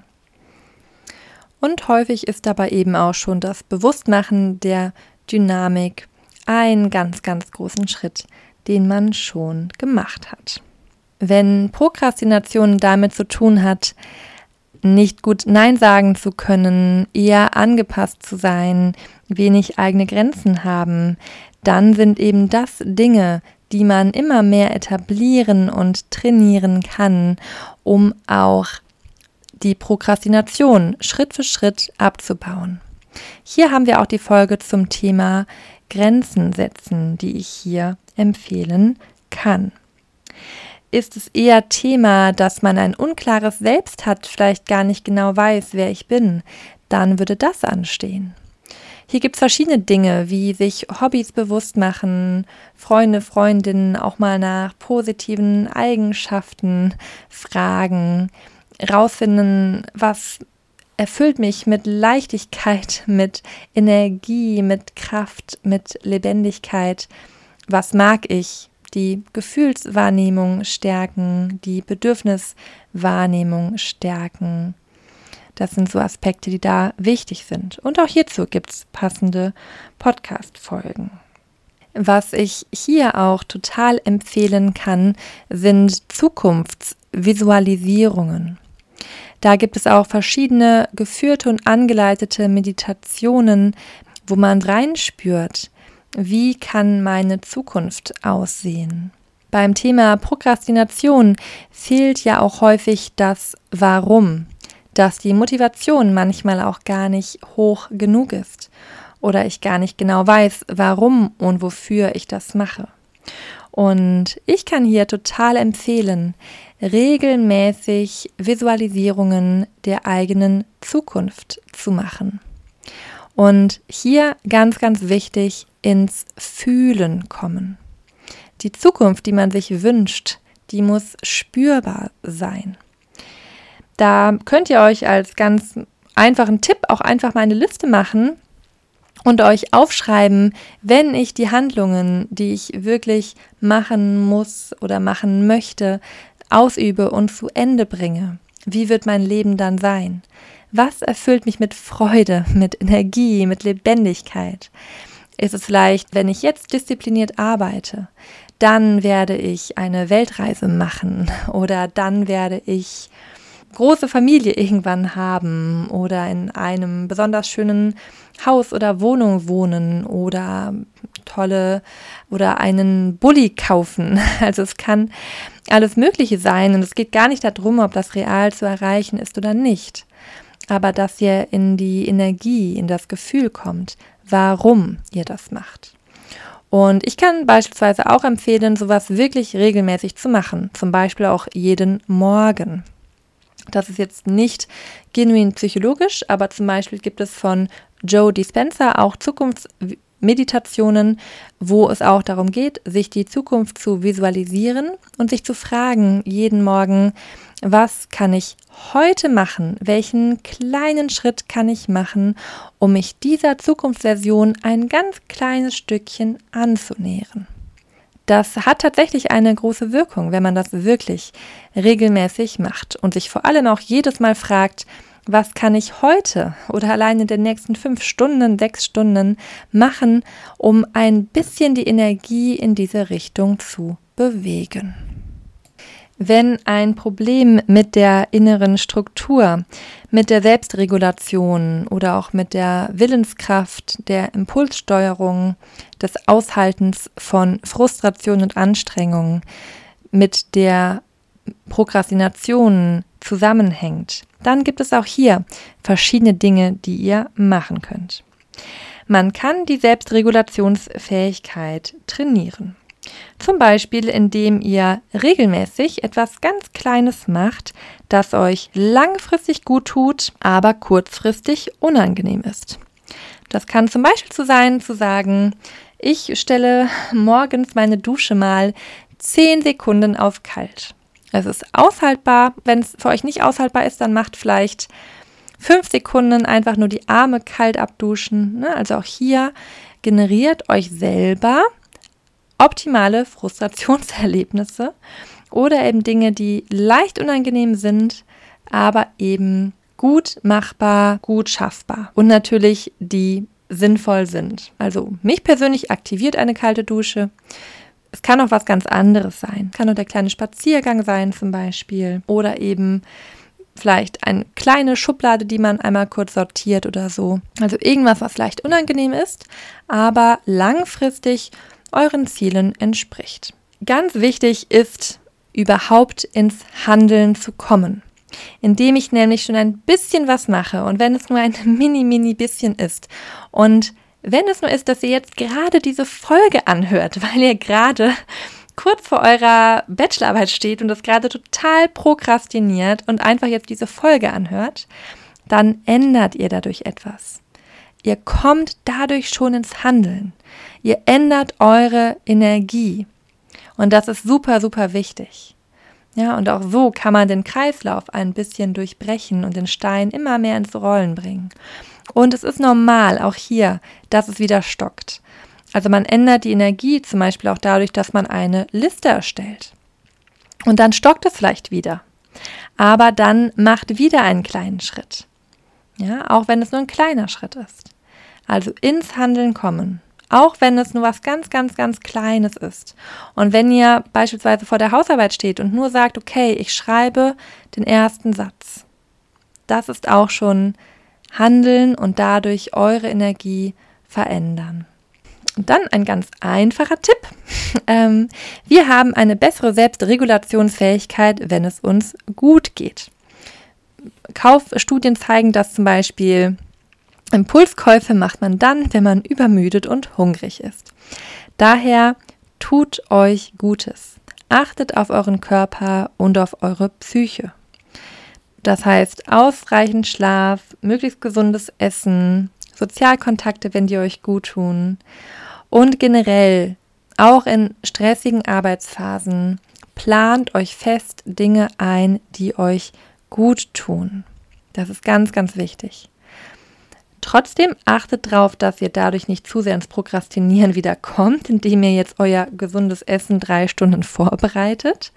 Und häufig ist dabei eben auch schon das Bewusstmachen der Dynamik einen ganz, ganz großen Schritt, den man schon gemacht hat. Wenn Prokrastination damit zu tun hat, nicht gut Nein sagen zu können, eher angepasst zu sein, wenig eigene Grenzen haben, dann sind eben das Dinge, die man immer mehr etablieren und trainieren kann, um auch die Prokrastination Schritt für Schritt abzubauen. Hier haben wir auch die Folge zum Thema Grenzen setzen, die ich hier empfehlen kann. Ist es eher Thema, dass man ein unklares Selbst hat, vielleicht gar nicht genau weiß, wer ich bin, dann würde das anstehen. Hier gibt es verschiedene Dinge, wie sich Hobbys bewusst machen, Freunde, Freundinnen auch mal nach positiven Eigenschaften fragen, rausfinden, was erfüllt mich mit Leichtigkeit, mit Energie, mit Kraft, mit Lebendigkeit, was mag ich? Die Gefühlswahrnehmung stärken, die Bedürfniswahrnehmung stärken. Das sind so Aspekte, die da wichtig sind. Und auch hierzu gibt es passende Podcast-Folgen. Was ich hier auch total empfehlen kann, sind Zukunftsvisualisierungen. Da gibt es auch verschiedene geführte und angeleitete Meditationen, wo man reinspürt, wie kann meine Zukunft aussehen? Beim Thema Prokrastination fehlt ja auch häufig das Warum, dass die Motivation manchmal auch gar nicht hoch genug ist oder ich gar nicht genau weiß, warum und wofür ich das mache. Und ich kann hier total empfehlen, regelmäßig Visualisierungen der eigenen Zukunft zu machen. Und hier ganz, ganz wichtig, ins Fühlen kommen. Die Zukunft, die man sich wünscht, die muss spürbar sein. Da könnt ihr euch als ganz einfachen Tipp auch einfach mal eine Liste machen und euch aufschreiben, wenn ich die Handlungen, die ich wirklich machen muss oder machen möchte, ausübe und zu Ende bringe. Wie wird mein Leben dann sein? Was erfüllt mich mit Freude, mit Energie, mit Lebendigkeit? Ist es vielleicht, wenn ich jetzt diszipliniert arbeite, dann werde ich eine Weltreise machen oder dann werde ich große Familie irgendwann haben oder in einem besonders schönen Haus oder Wohnung wohnen oder tolle oder einen Bulli kaufen. Also es kann alles Mögliche sein und es geht gar nicht darum, ob das real zu erreichen ist oder nicht. Aber dass ihr in die Energie, in das Gefühl kommt, warum ihr das macht. Und ich kann beispielsweise auch empfehlen, sowas wirklich regelmäßig zu machen. Zum Beispiel auch jeden Morgen. Das ist jetzt nicht genuin psychologisch, aber zum Beispiel gibt es von Joe Dispenza auch Zukunftsmeditationen, wo es auch darum geht, sich die Zukunft zu visualisieren und sich zu fragen jeden Morgen, was kann ich heute machen? Welchen kleinen Schritt kann ich machen, um mich dieser Zukunftsversion ein ganz kleines Stückchen anzunähern? Das hat tatsächlich eine große Wirkung, wenn man das wirklich regelmäßig macht und sich vor allem auch jedes Mal fragt, was kann ich heute oder allein in den nächsten fünf Stunden, sechs Stunden machen, um ein bisschen die Energie in diese Richtung zu bewegen. Wenn ein Problem mit der inneren Struktur, mit der Selbstregulation oder auch mit der Willenskraft, der Impulssteuerung, des Aushaltens von Frustration und Anstrengung, mit der Prokrastination zusammenhängt, dann gibt es auch hier verschiedene Dinge, die ihr machen könnt. Man kann die Selbstregulationsfähigkeit trainieren. Zum Beispiel, indem ihr regelmäßig etwas ganz Kleines macht, das euch langfristig gut tut, aber kurzfristig unangenehm ist. Das kann zum Beispiel so sein, zu sagen, ich stelle morgens meine Dusche mal zehn Sekunden auf kalt. Es ist aushaltbar. Wenn es für euch nicht aushaltbar ist, dann macht vielleicht fünf Sekunden einfach nur die Arme kalt abduschen. Also auch hier generiert euch selber optimale Frustrationserlebnisse oder eben Dinge, die leicht unangenehm sind, aber eben gut machbar, gut schaffbar und natürlich die sinnvoll sind. Also mich persönlich aktiviert eine kalte Dusche. Es kann auch was ganz anderes sein. Kann auch der kleine Spaziergang sein zum Beispiel. Oder eben vielleicht eine kleine Schublade, die man einmal kurz sortiert oder so. Also irgendwas, was leicht unangenehm ist, aber langfristig euren Zielen entspricht. Ganz wichtig ist, überhaupt ins Handeln zu kommen. Indem ich nämlich schon ein bisschen was mache und wenn es nur ein mini, mini bisschen ist und wenn es nur ist, dass ihr jetzt gerade diese Folge anhört, weil ihr gerade kurz vor eurer Bachelorarbeit steht und das gerade total prokrastiniert und einfach jetzt diese Folge anhört, dann ändert ihr dadurch etwas. Ihr kommt dadurch schon ins Handeln. Ihr ändert eure Energie. Und das ist super, super wichtig. Ja, und auch so kann man den Kreislauf ein bisschen durchbrechen und den Stein immer mehr ins Rollen bringen. Und es ist normal, auch hier, dass es wieder stockt. Also man ändert die Energie zum Beispiel auch dadurch, dass man eine Liste erstellt. Und dann stockt es vielleicht wieder. Aber dann macht wieder einen kleinen Schritt. Ja, auch wenn es nur ein kleiner Schritt ist. Also ins Handeln kommen. Auch wenn es nur was ganz, ganz, ganz Kleines ist. Und wenn ihr beispielsweise vor der Hausarbeit steht und nur sagt, okay, ich schreibe den ersten Satz. Das ist auch schon Handeln und dadurch eure Energie verändern. Und dann ein ganz einfacher Tipp. Ähm, wir haben eine bessere Selbstregulationsfähigkeit, wenn es uns gut geht. Kaufstudien zeigen, dass zum Beispiel Impulskäufe macht man dann, wenn man übermüdet und hungrig ist. Daher tut euch Gutes. Achtet auf euren Körper und auf eure Psyche. Das heißt, ausreichend Schlaf, möglichst gesundes Essen, Sozialkontakte, wenn die euch gut tun und generell auch in stressigen Arbeitsphasen plant euch fest Dinge ein, die euch gut tun. Das ist ganz, ganz wichtig. Trotzdem achtet darauf, dass ihr dadurch nicht zu sehr ins Prokrastinieren wieder kommt, indem ihr jetzt euer gesundes Essen drei Stunden vorbereitet.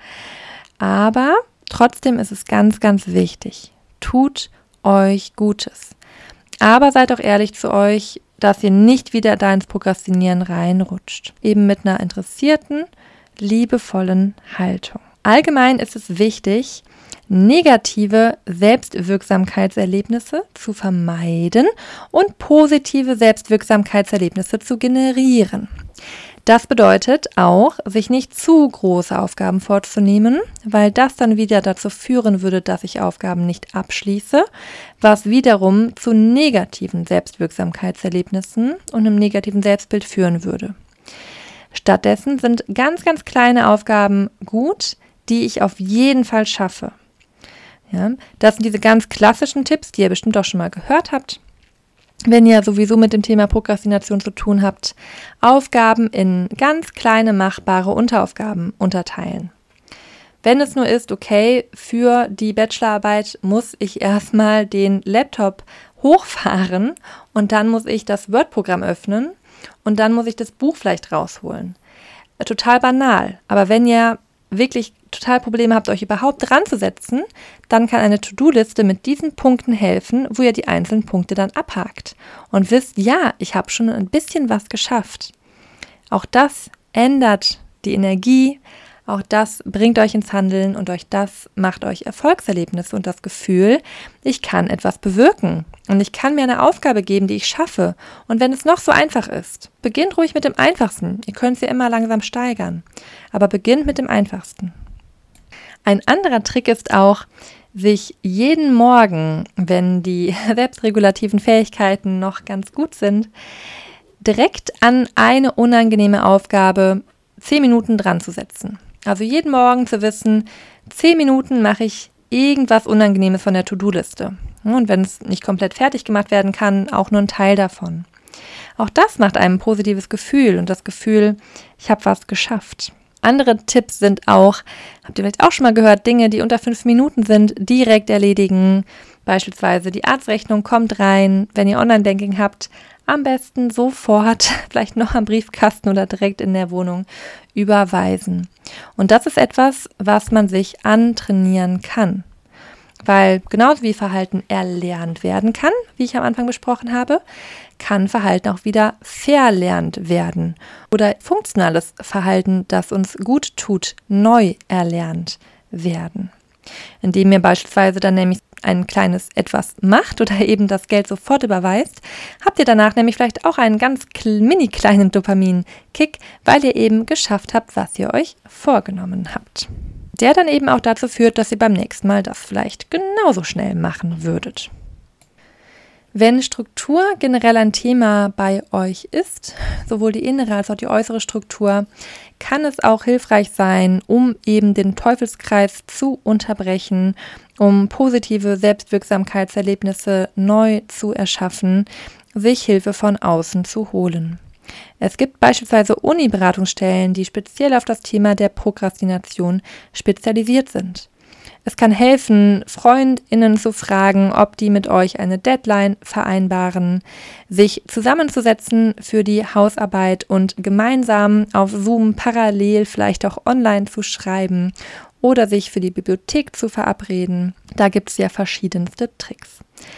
Aber trotzdem ist es ganz, ganz wichtig. Tut euch Gutes. Aber seid auch ehrlich zu euch, dass ihr nicht wieder da ins Prokrastinieren reinrutscht. Eben mit einer interessierten, liebevollen Haltung. Allgemein ist es wichtig, negative Selbstwirksamkeitserlebnisse zu vermeiden und positive Selbstwirksamkeitserlebnisse zu generieren. Das bedeutet auch, sich nicht zu große Aufgaben vorzunehmen, weil das dann wieder dazu führen würde, dass ich Aufgaben nicht abschließe, was wiederum zu negativen Selbstwirksamkeitserlebnissen und einem negativen Selbstbild führen würde. Stattdessen sind ganz, ganz kleine Aufgaben gut, die ich auf jeden Fall schaffe. Ja, das sind diese ganz klassischen Tipps, die ihr bestimmt auch schon mal gehört habt. Wenn ihr sowieso mit dem Thema Prokrastination zu tun habt, Aufgaben in ganz kleine machbare Unteraufgaben unterteilen. Wenn es nur ist, okay, für die Bachelorarbeit muss ich erstmal den Laptop hochfahren und dann muss ich das Word-Programm öffnen und dann muss ich das Buch vielleicht rausholen. Total banal, aber wenn ihr wirklich total Probleme habt, euch überhaupt dran zu setzen, dann kann eine To-Do-Liste mit diesen Punkten helfen, wo ihr die einzelnen Punkte dann abhakt und wisst, ja, ich habe schon ein bisschen was geschafft. Auch das ändert die Energie, auch das bringt euch ins Handeln und euch das macht euch Erfolgserlebnisse und das Gefühl, ich kann etwas bewirken und ich kann mir eine Aufgabe geben, die ich schaffe. Und wenn es noch so einfach ist, beginnt ruhig mit dem Einfachsten. Ihr könnt es ja immer langsam steigern, aber beginnt mit dem Einfachsten. Ein anderer Trick ist auch, sich jeden Morgen, wenn die selbstregulativen Fähigkeiten noch ganz gut sind, direkt an eine unangenehme Aufgabe zehn Minuten dran zu setzen. Also jeden Morgen zu wissen, zehn Minuten mache ich irgendwas Unangenehmes von der To-Do-Liste. Und wenn es nicht komplett fertig gemacht werden kann, auch nur ein Teil davon. Auch das macht einem ein positives Gefühl und das Gefühl, ich habe was geschafft. Andere Tipps sind auch, habt ihr vielleicht auch schon mal gehört, Dinge, die unter fünf Minuten sind, direkt erledigen. Beispielsweise die Arztrechnung kommt rein, wenn ihr Online-Banking habt, am besten sofort, vielleicht noch am Briefkasten oder direkt in der Wohnung überweisen. Und das ist etwas, was man sich antrainieren kann. Weil genauso wie Verhalten erlernt werden kann, wie ich am Anfang besprochen habe, kann Verhalten auch wieder verlernt werden oder funktionales Verhalten, das uns gut tut, neu erlernt werden. Indem ihr beispielsweise dann nämlich ein kleines Etwas macht oder eben das Geld sofort überweist, habt ihr danach nämlich vielleicht auch einen ganz mini kleinen Dopamin-Kick, weil ihr eben geschafft habt, was ihr euch vorgenommen habt. Der dann eben auch dazu führt, dass ihr beim nächsten Mal das vielleicht genauso schnell machen würdet. Wenn Struktur generell ein Thema bei euch ist, sowohl die innere als auch die äußere Struktur, kann es auch hilfreich sein, um eben den Teufelskreis zu unterbrechen, um positive Selbstwirksamkeitserlebnisse neu zu erschaffen, sich Hilfe von außen zu holen. Es gibt beispielsweise Uni-Beratungsstellen, die speziell auf das Thema der Prokrastination spezialisiert sind. Es kann helfen, FreundInnen zu fragen, ob die mit euch eine Deadline vereinbaren, sich zusammenzusetzen für die Hausarbeit und gemeinsam auf Zoom parallel vielleicht auch online zu schreiben oder sich für die Bibliothek zu verabreden. Da gibt es ja verschiedenste Tricks.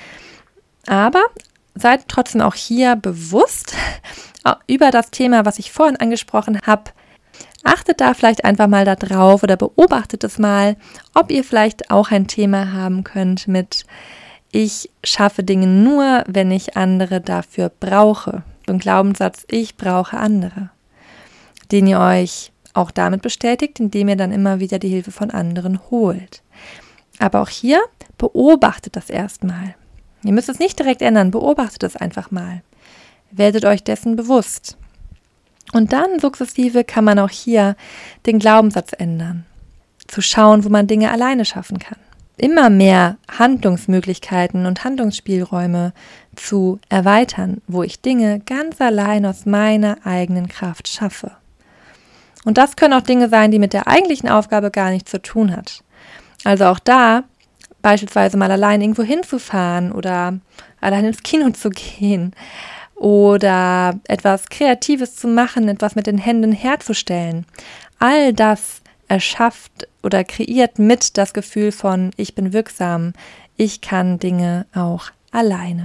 Aber seid trotzdem auch hier bewusst über das Thema, was ich vorhin angesprochen habe. Achtet da vielleicht einfach mal da drauf oder beobachtet es mal, ob ihr vielleicht auch ein Thema haben könnt mit ich schaffe Dinge nur, wenn ich andere dafür brauche. So ein Glaubenssatz, ich brauche andere, den ihr euch auch damit bestätigt, indem ihr dann immer wieder die Hilfe von anderen holt. Aber auch hier beobachtet das erstmal. Ihr müsst es nicht direkt ändern, beobachtet es einfach mal. Werdet euch dessen bewusst. Und dann sukzessive kann man auch hier den Glaubenssatz ändern, zu schauen, wo man Dinge alleine schaffen kann. Immer mehr Handlungsmöglichkeiten und Handlungsspielräume zu erweitern, wo ich Dinge ganz allein aus meiner eigenen Kraft schaffe. Und das können auch Dinge sein, die mit der eigentlichen Aufgabe gar nichts zu tun hat. Also auch da beispielsweise mal allein irgendwo hinzufahren oder allein ins Kino zu gehen. Oder etwas Kreatives zu machen, etwas mit den Händen herzustellen. All das erschafft oder kreiert mit das Gefühl von, ich bin wirksam, ich kann Dinge auch alleine.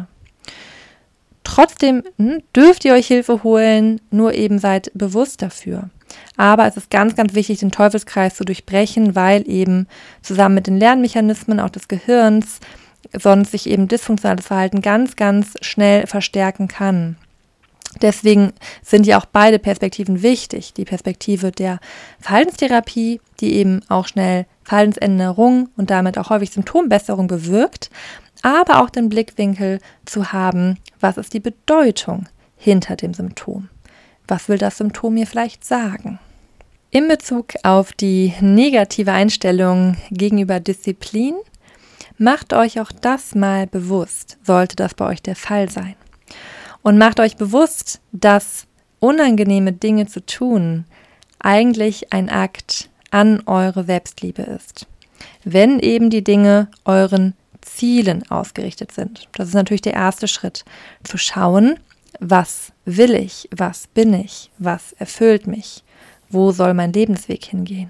Trotzdem hm, dürft ihr euch Hilfe holen, nur eben seid bewusst dafür. Aber es ist ganz, ganz wichtig, den Teufelskreis zu durchbrechen, weil eben zusammen mit den Lernmechanismen auch des Gehirns sonst sich eben dysfunktionales Verhalten ganz, ganz schnell verstärken kann. Deswegen sind ja auch beide Perspektiven wichtig. Die Perspektive der Verhaltenstherapie, die eben auch schnell Verhaltensänderung und damit auch häufig Symptombesserung bewirkt, aber auch den Blickwinkel zu haben, was ist die Bedeutung hinter dem Symptom? Was will das Symptom mir vielleicht sagen? In Bezug auf die negative Einstellung gegenüber Disziplin, macht euch auch das mal bewusst, sollte das bei euch der Fall sein. Und macht euch bewusst, dass unangenehme Dinge zu tun eigentlich ein Akt an eure Selbstliebe ist. Wenn eben die Dinge euren Zielen ausgerichtet sind. Das ist natürlich der erste Schritt, zu schauen, was will ich, was bin ich, was erfüllt mich, wo soll mein Lebensweg hingehen.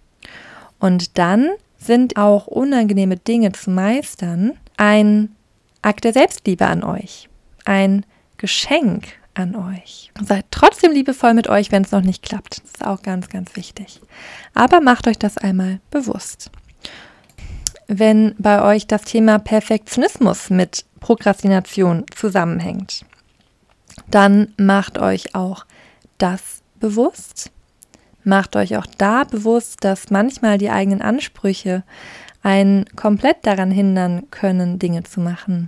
Und dann sind auch unangenehme Dinge zu meistern ein Akt der Selbstliebe an euch, ein Geschenk an euch. Seid trotzdem liebevoll mit euch, wenn es noch nicht klappt. Das ist auch ganz, ganz wichtig. Aber macht euch das einmal bewusst. Wenn bei euch das Thema Perfektionismus mit Prokrastination zusammenhängt, dann macht euch auch das bewusst. Macht euch auch da bewusst, dass manchmal die eigenen Ansprüche einen komplett daran hindern können, Dinge zu machen.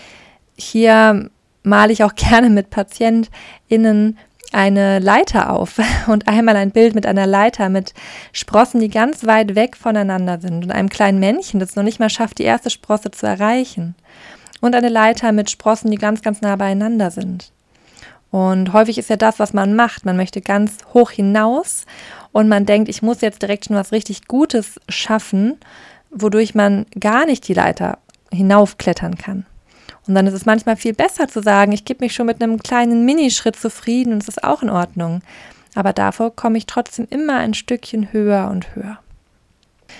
Hier male ich auch gerne mit PatientInnen eine Leiter auf und einmal ein Bild mit einer Leiter mit Sprossen, die ganz weit weg voneinander sind und einem kleinen Männchen, das noch nicht mal schafft, die erste Sprosse zu erreichen. Und eine Leiter mit Sprossen, die ganz, ganz nah beieinander sind. Und häufig ist ja das, was man macht. Man möchte ganz hoch hinaus und man denkt, ich muss jetzt direkt schon was richtig Gutes schaffen, wodurch man gar nicht die Leiter hinaufklettern kann. Und dann ist es manchmal viel besser zu sagen, ich gebe mich schon mit einem kleinen Minischritt zufrieden und es ist auch in Ordnung. Aber davor komme ich trotzdem immer ein Stückchen höher und höher.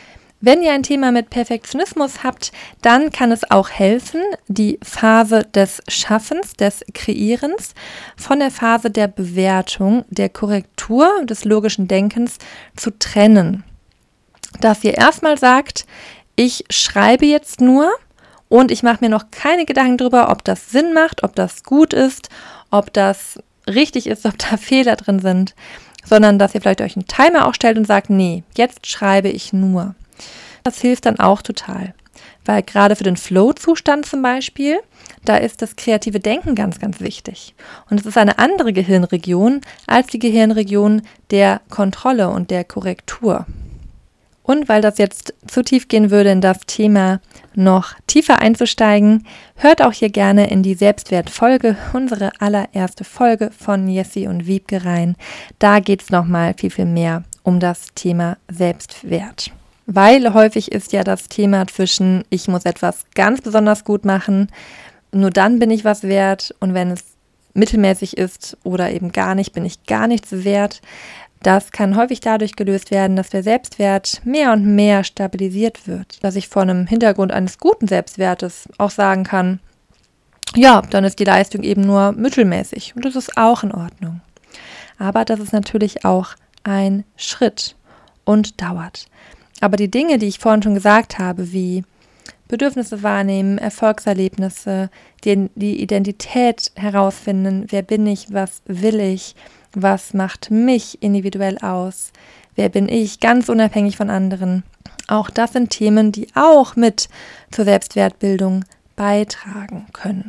Wenn ihr ein Thema mit Perfektionismus habt, dann kann es auch helfen, die Phase des Schaffens, des Kreierens von der Phase der Bewertung, der Korrektur, des logischen Denkens zu trennen. Dass ihr erstmal sagt, ich schreibe jetzt nur und ich mache mir noch keine Gedanken darüber, ob das Sinn macht, ob das gut ist, ob das richtig ist, ob da Fehler drin sind, sondern dass ihr vielleicht euch einen Timer auch stellt und sagt, nee, jetzt schreibe ich nur. Das hilft dann auch total, weil gerade für den Flow-Zustand zum Beispiel, da ist das kreative Denken ganz, ganz wichtig. Und es ist eine andere Gehirnregion als die Gehirnregion der Kontrolle und der Korrektur. Und weil das jetzt zu tief gehen würde, in das Thema noch tiefer einzusteigen, hört auch hier gerne in die Selbstwertfolge, unsere allererste Folge von Jessie und Wiebke rein. Da geht es nochmal viel, viel mehr um das Thema Selbstwert. Weil häufig ist ja das Thema zwischen, ich muss etwas ganz besonders gut machen, nur dann bin ich was wert und wenn es mittelmäßig ist oder eben gar nicht, bin ich gar nichts wert. Das kann häufig dadurch gelöst werden, dass der Selbstwert mehr und mehr stabilisiert wird. Dass ich vor einem Hintergrund eines guten Selbstwertes auch sagen kann, ja, dann ist die Leistung eben nur mittelmäßig und das ist auch in Ordnung. Aber das ist natürlich auch ein Schritt und dauert. Aber die Dinge, die ich vorhin schon gesagt habe, wie Bedürfnisse wahrnehmen, Erfolgserlebnisse, die, die Identität herausfinden, wer bin ich, was will ich, was macht mich individuell aus, wer bin ich, ganz unabhängig von anderen. Auch das sind Themen, die auch mit zur Selbstwertbildung beitragen können.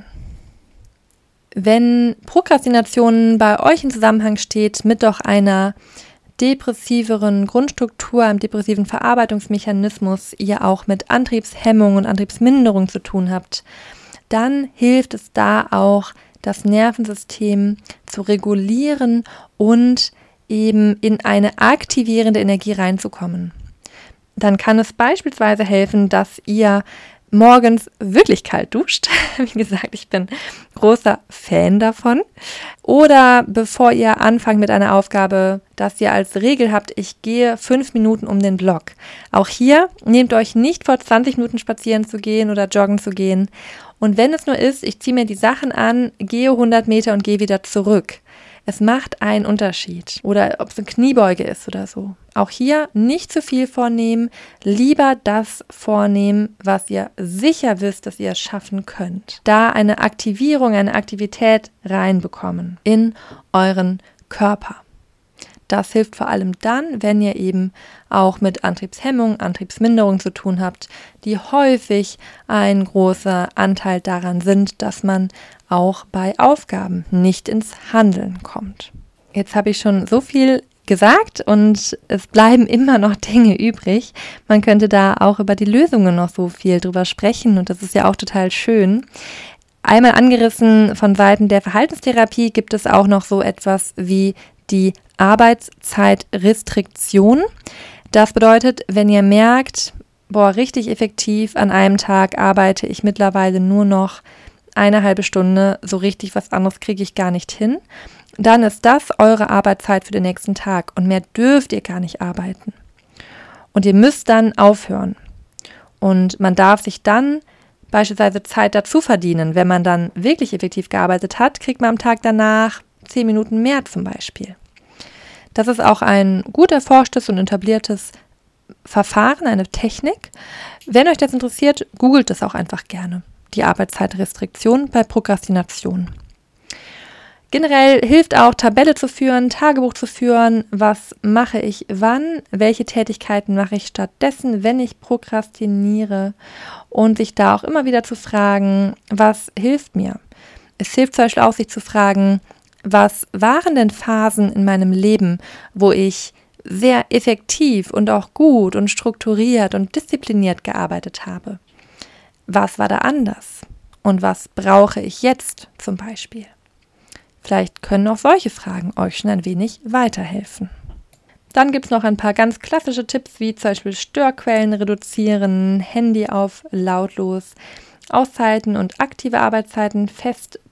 Wenn Prokrastination bei euch in Zusammenhang steht mit doch einer depressiveren Grundstruktur, einem depressiven Verarbeitungsmechanismus, ihr auch mit Antriebshemmung und Antriebsminderung zu tun habt, dann hilft es da auch, das Nervensystem zu regulieren und eben in eine aktivierende Energie reinzukommen. Dann kann es beispielsweise helfen, dass ihr morgens wirklich kalt duscht. Wie gesagt, ich bin großer Fan davon. Oder bevor ihr anfangt mit einer Aufgabe, dass ihr als Regel habt, ich gehe fünf Minuten um den Block. Auch hier nehmt euch nicht vor, zwanzig Minuten spazieren zu gehen oder joggen zu gehen. Und wenn es nur ist, ich ziehe mir die Sachen an, gehe hundert Meter und gehe wieder zurück. Es macht einen Unterschied. Oder ob es eine Kniebeuge ist oder so. Auch hier nicht zu viel vornehmen, lieber das vornehmen, was ihr sicher wisst, dass ihr es schaffen könnt. Da eine Aktivierung, eine Aktivität reinbekommen in euren Körper. Das hilft vor allem dann, wenn ihr eben auch mit Antriebshemmung, Antriebsminderung zu tun habt, die häufig ein großer Anteil daran sind, dass man auch bei Aufgaben nicht ins Handeln kommt. Jetzt habe ich schon so viel gesagt und es bleiben immer noch Dinge übrig. Man könnte da auch über die Lösungen noch so viel drüber sprechen und das ist ja auch total schön. Einmal angerissen von Seiten der Verhaltenstherapie gibt es auch noch so etwas wie die Arbeitszeitrestriktion. Das bedeutet, wenn ihr merkt, boah, richtig effektiv an einem Tag arbeite ich mittlerweile nur noch eine halbe Stunde, so richtig was anderes kriege ich gar nicht hin, dann ist das eure Arbeitszeit für den nächsten Tag und mehr dürft ihr gar nicht arbeiten. Und ihr müsst dann aufhören. Und man darf sich dann beispielsweise Zeit dazu verdienen. Wenn man dann wirklich effektiv gearbeitet hat, kriegt man am Tag danach zehn Minuten mehr zum Beispiel. Das ist auch ein gut erforschtes und etabliertes Verfahren, eine Technik. Wenn euch das interessiert, googelt es auch einfach gerne. Die Arbeitszeitrestriktion bei Prokrastination. Generell hilft auch, Tabelle zu führen, Tagebuch zu führen. Was mache ich wann? Welche Tätigkeiten mache ich stattdessen, wenn ich prokrastiniere? Und sich da auch immer wieder zu fragen, was hilft mir? Es hilft zum Beispiel auch, sich zu fragen, was waren denn Phasen in meinem Leben, wo ich sehr effektiv und auch gut und strukturiert und diszipliniert gearbeitet habe? Was war da anders? Und was brauche ich jetzt zum Beispiel? Vielleicht können auch solche Fragen euch schon ein wenig weiterhelfen. Dann gibt es noch ein paar ganz klassische Tipps, wie zum Beispiel Störquellen reduzieren, Handy auf lautlos, Auszeiten und aktive Arbeitszeiten fest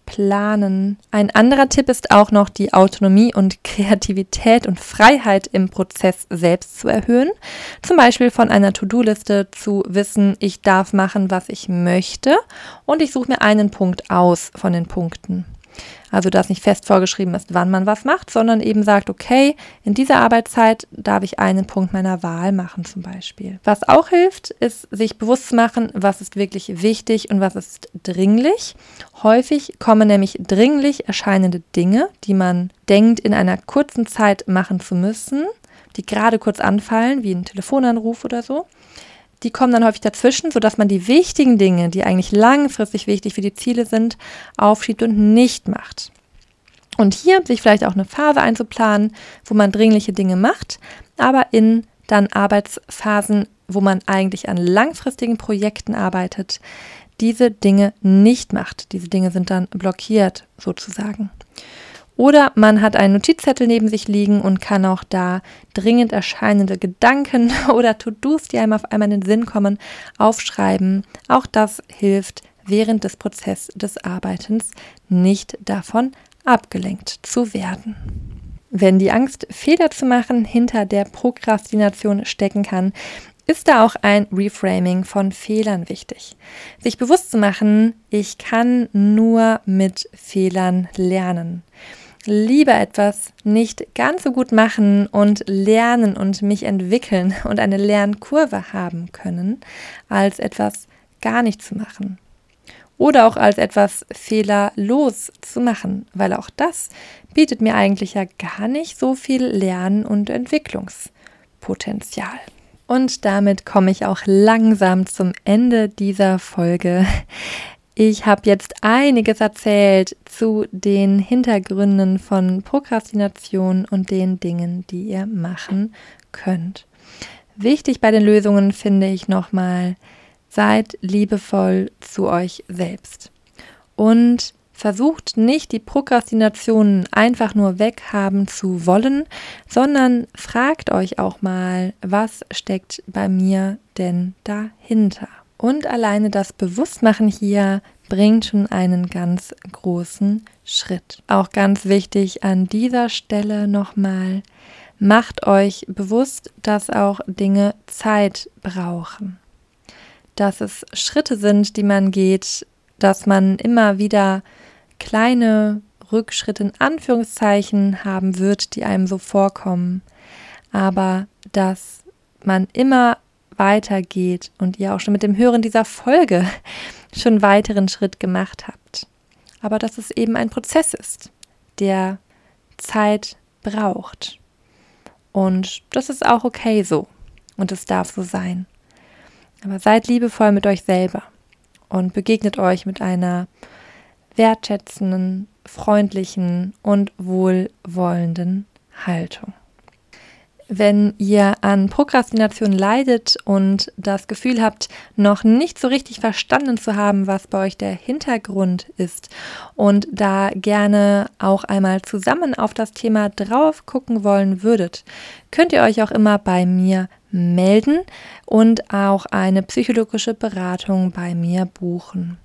planen. Ein anderer Tipp ist auch noch, die Autonomie und Kreativität und Freiheit im Prozess selbst zu erhöhen. Zum Beispiel von einer To-Do-Liste zu wissen, ich darf machen, was ich möchte und ich suche mir einen Punkt aus von den Punkten. Also, dass nicht fest vorgeschrieben ist, wann man was macht, sondern eben sagt, okay, in dieser Arbeitszeit darf ich einen Punkt meiner Wahl machen zum Beispiel. Was auch hilft, ist, sich bewusst zu machen, was ist wirklich wichtig und was ist dringlich. Häufig kommen nämlich dringlich erscheinende Dinge, die man denkt, in einer kurzen Zeit machen zu müssen, die gerade kurz anfallen, wie ein Telefonanruf oder so. Die kommen dann häufig dazwischen, sodass man die wichtigen Dinge, die eigentlich langfristig wichtig für die Ziele sind, aufschiebt und nicht macht. Und hier sich vielleicht auch eine Phase einzuplanen, wo man dringliche Dinge macht, aber in dann Arbeitsphasen, wo man eigentlich an langfristigen Projekten arbeitet, diese Dinge nicht macht. Diese Dinge sind dann blockiert sozusagen. Oder man hat einen Notizzettel neben sich liegen und kann auch da dringend erscheinende Gedanken oder To-Dos, die einem auf einmal in den Sinn kommen, aufschreiben. Auch das hilft, während des Prozesses des Arbeitens nicht davon abgelenkt zu werden. Wenn die Angst, Fehler zu machen, hinter der Prokrastination stecken kann, ist da auch ein Reframing von Fehlern wichtig. Sich bewusst zu machen, ich kann nur mit Fehlern lernen. Lieber etwas nicht ganz so gut machen und lernen und mich entwickeln und eine Lernkurve haben können, als etwas gar nicht zu machen. Oder auch als etwas fehlerlos zu machen, weil auch das bietet mir eigentlich ja gar nicht so viel Lern- und Entwicklungspotenzial. Und damit komme ich auch langsam zum Ende dieser Folge. Ich habe jetzt einiges erzählt zu den Hintergründen von Prokrastination und den Dingen, die ihr machen könnt. Wichtig bei den Lösungen finde ich nochmal, seid liebevoll zu euch selbst und versucht nicht, die Prokrastinationen einfach nur weghaben zu wollen, sondern fragt euch auch mal, was steckt bei mir denn dahinter? Und alleine das Bewusstmachen hier bringt schon einen ganz großen Schritt. Auch ganz wichtig an dieser Stelle nochmal, macht euch bewusst, dass auch Dinge Zeit brauchen. Dass es Schritte sind, die man geht, dass man immer wieder kleine Rückschritte in Anführungszeichen haben wird, die einem so vorkommen, aber dass man immer weitergeht und ihr auch schon mit dem Hören dieser Folge schon einen weiteren Schritt gemacht habt. Aber dass es eben ein Prozess ist, der Zeit braucht. Und das ist auch okay so und es darf so sein. Aber seid liebevoll mit euch selber und begegnet euch mit einer wertschätzenden, freundlichen und wohlwollenden Haltung. Wenn ihr an Prokrastination leidet und das Gefühl habt, noch nicht so richtig verstanden zu haben, was bei euch der Hintergrund ist und da gerne auch einmal zusammen auf das Thema drauf gucken wollen würdet, könnt ihr euch auch immer bei mir melden und auch eine psychologische Beratung bei mir buchen.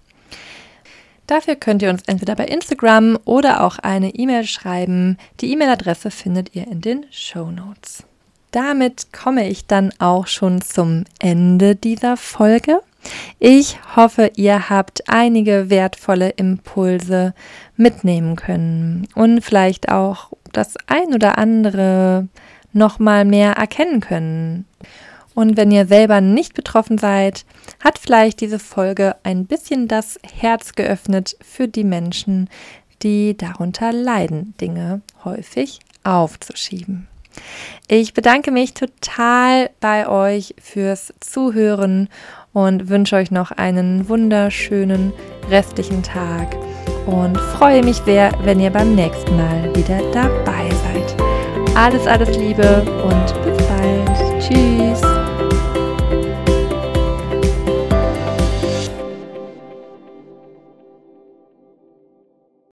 Dafür könnt ihr uns entweder bei Instagram oder auch eine E-Mail schreiben. Die E-Mail-Adresse findet ihr in den Shownotes. Damit komme ich dann auch schon zum Ende dieser Folge. Ich hoffe, ihr habt einige wertvolle Impulse mitnehmen können und vielleicht auch das ein oder andere noch mal mehr erkennen können. Und wenn ihr selber nicht betroffen seid, hat vielleicht diese Folge ein bisschen das Herz geöffnet für die Menschen, die darunter leiden, Dinge häufig aufzuschieben. Ich bedanke mich total bei euch fürs Zuhören und wünsche euch noch einen wunderschönen restlichen Tag und freue mich sehr, wenn ihr beim nächsten Mal wieder dabei seid. Alles, alles Liebe und bis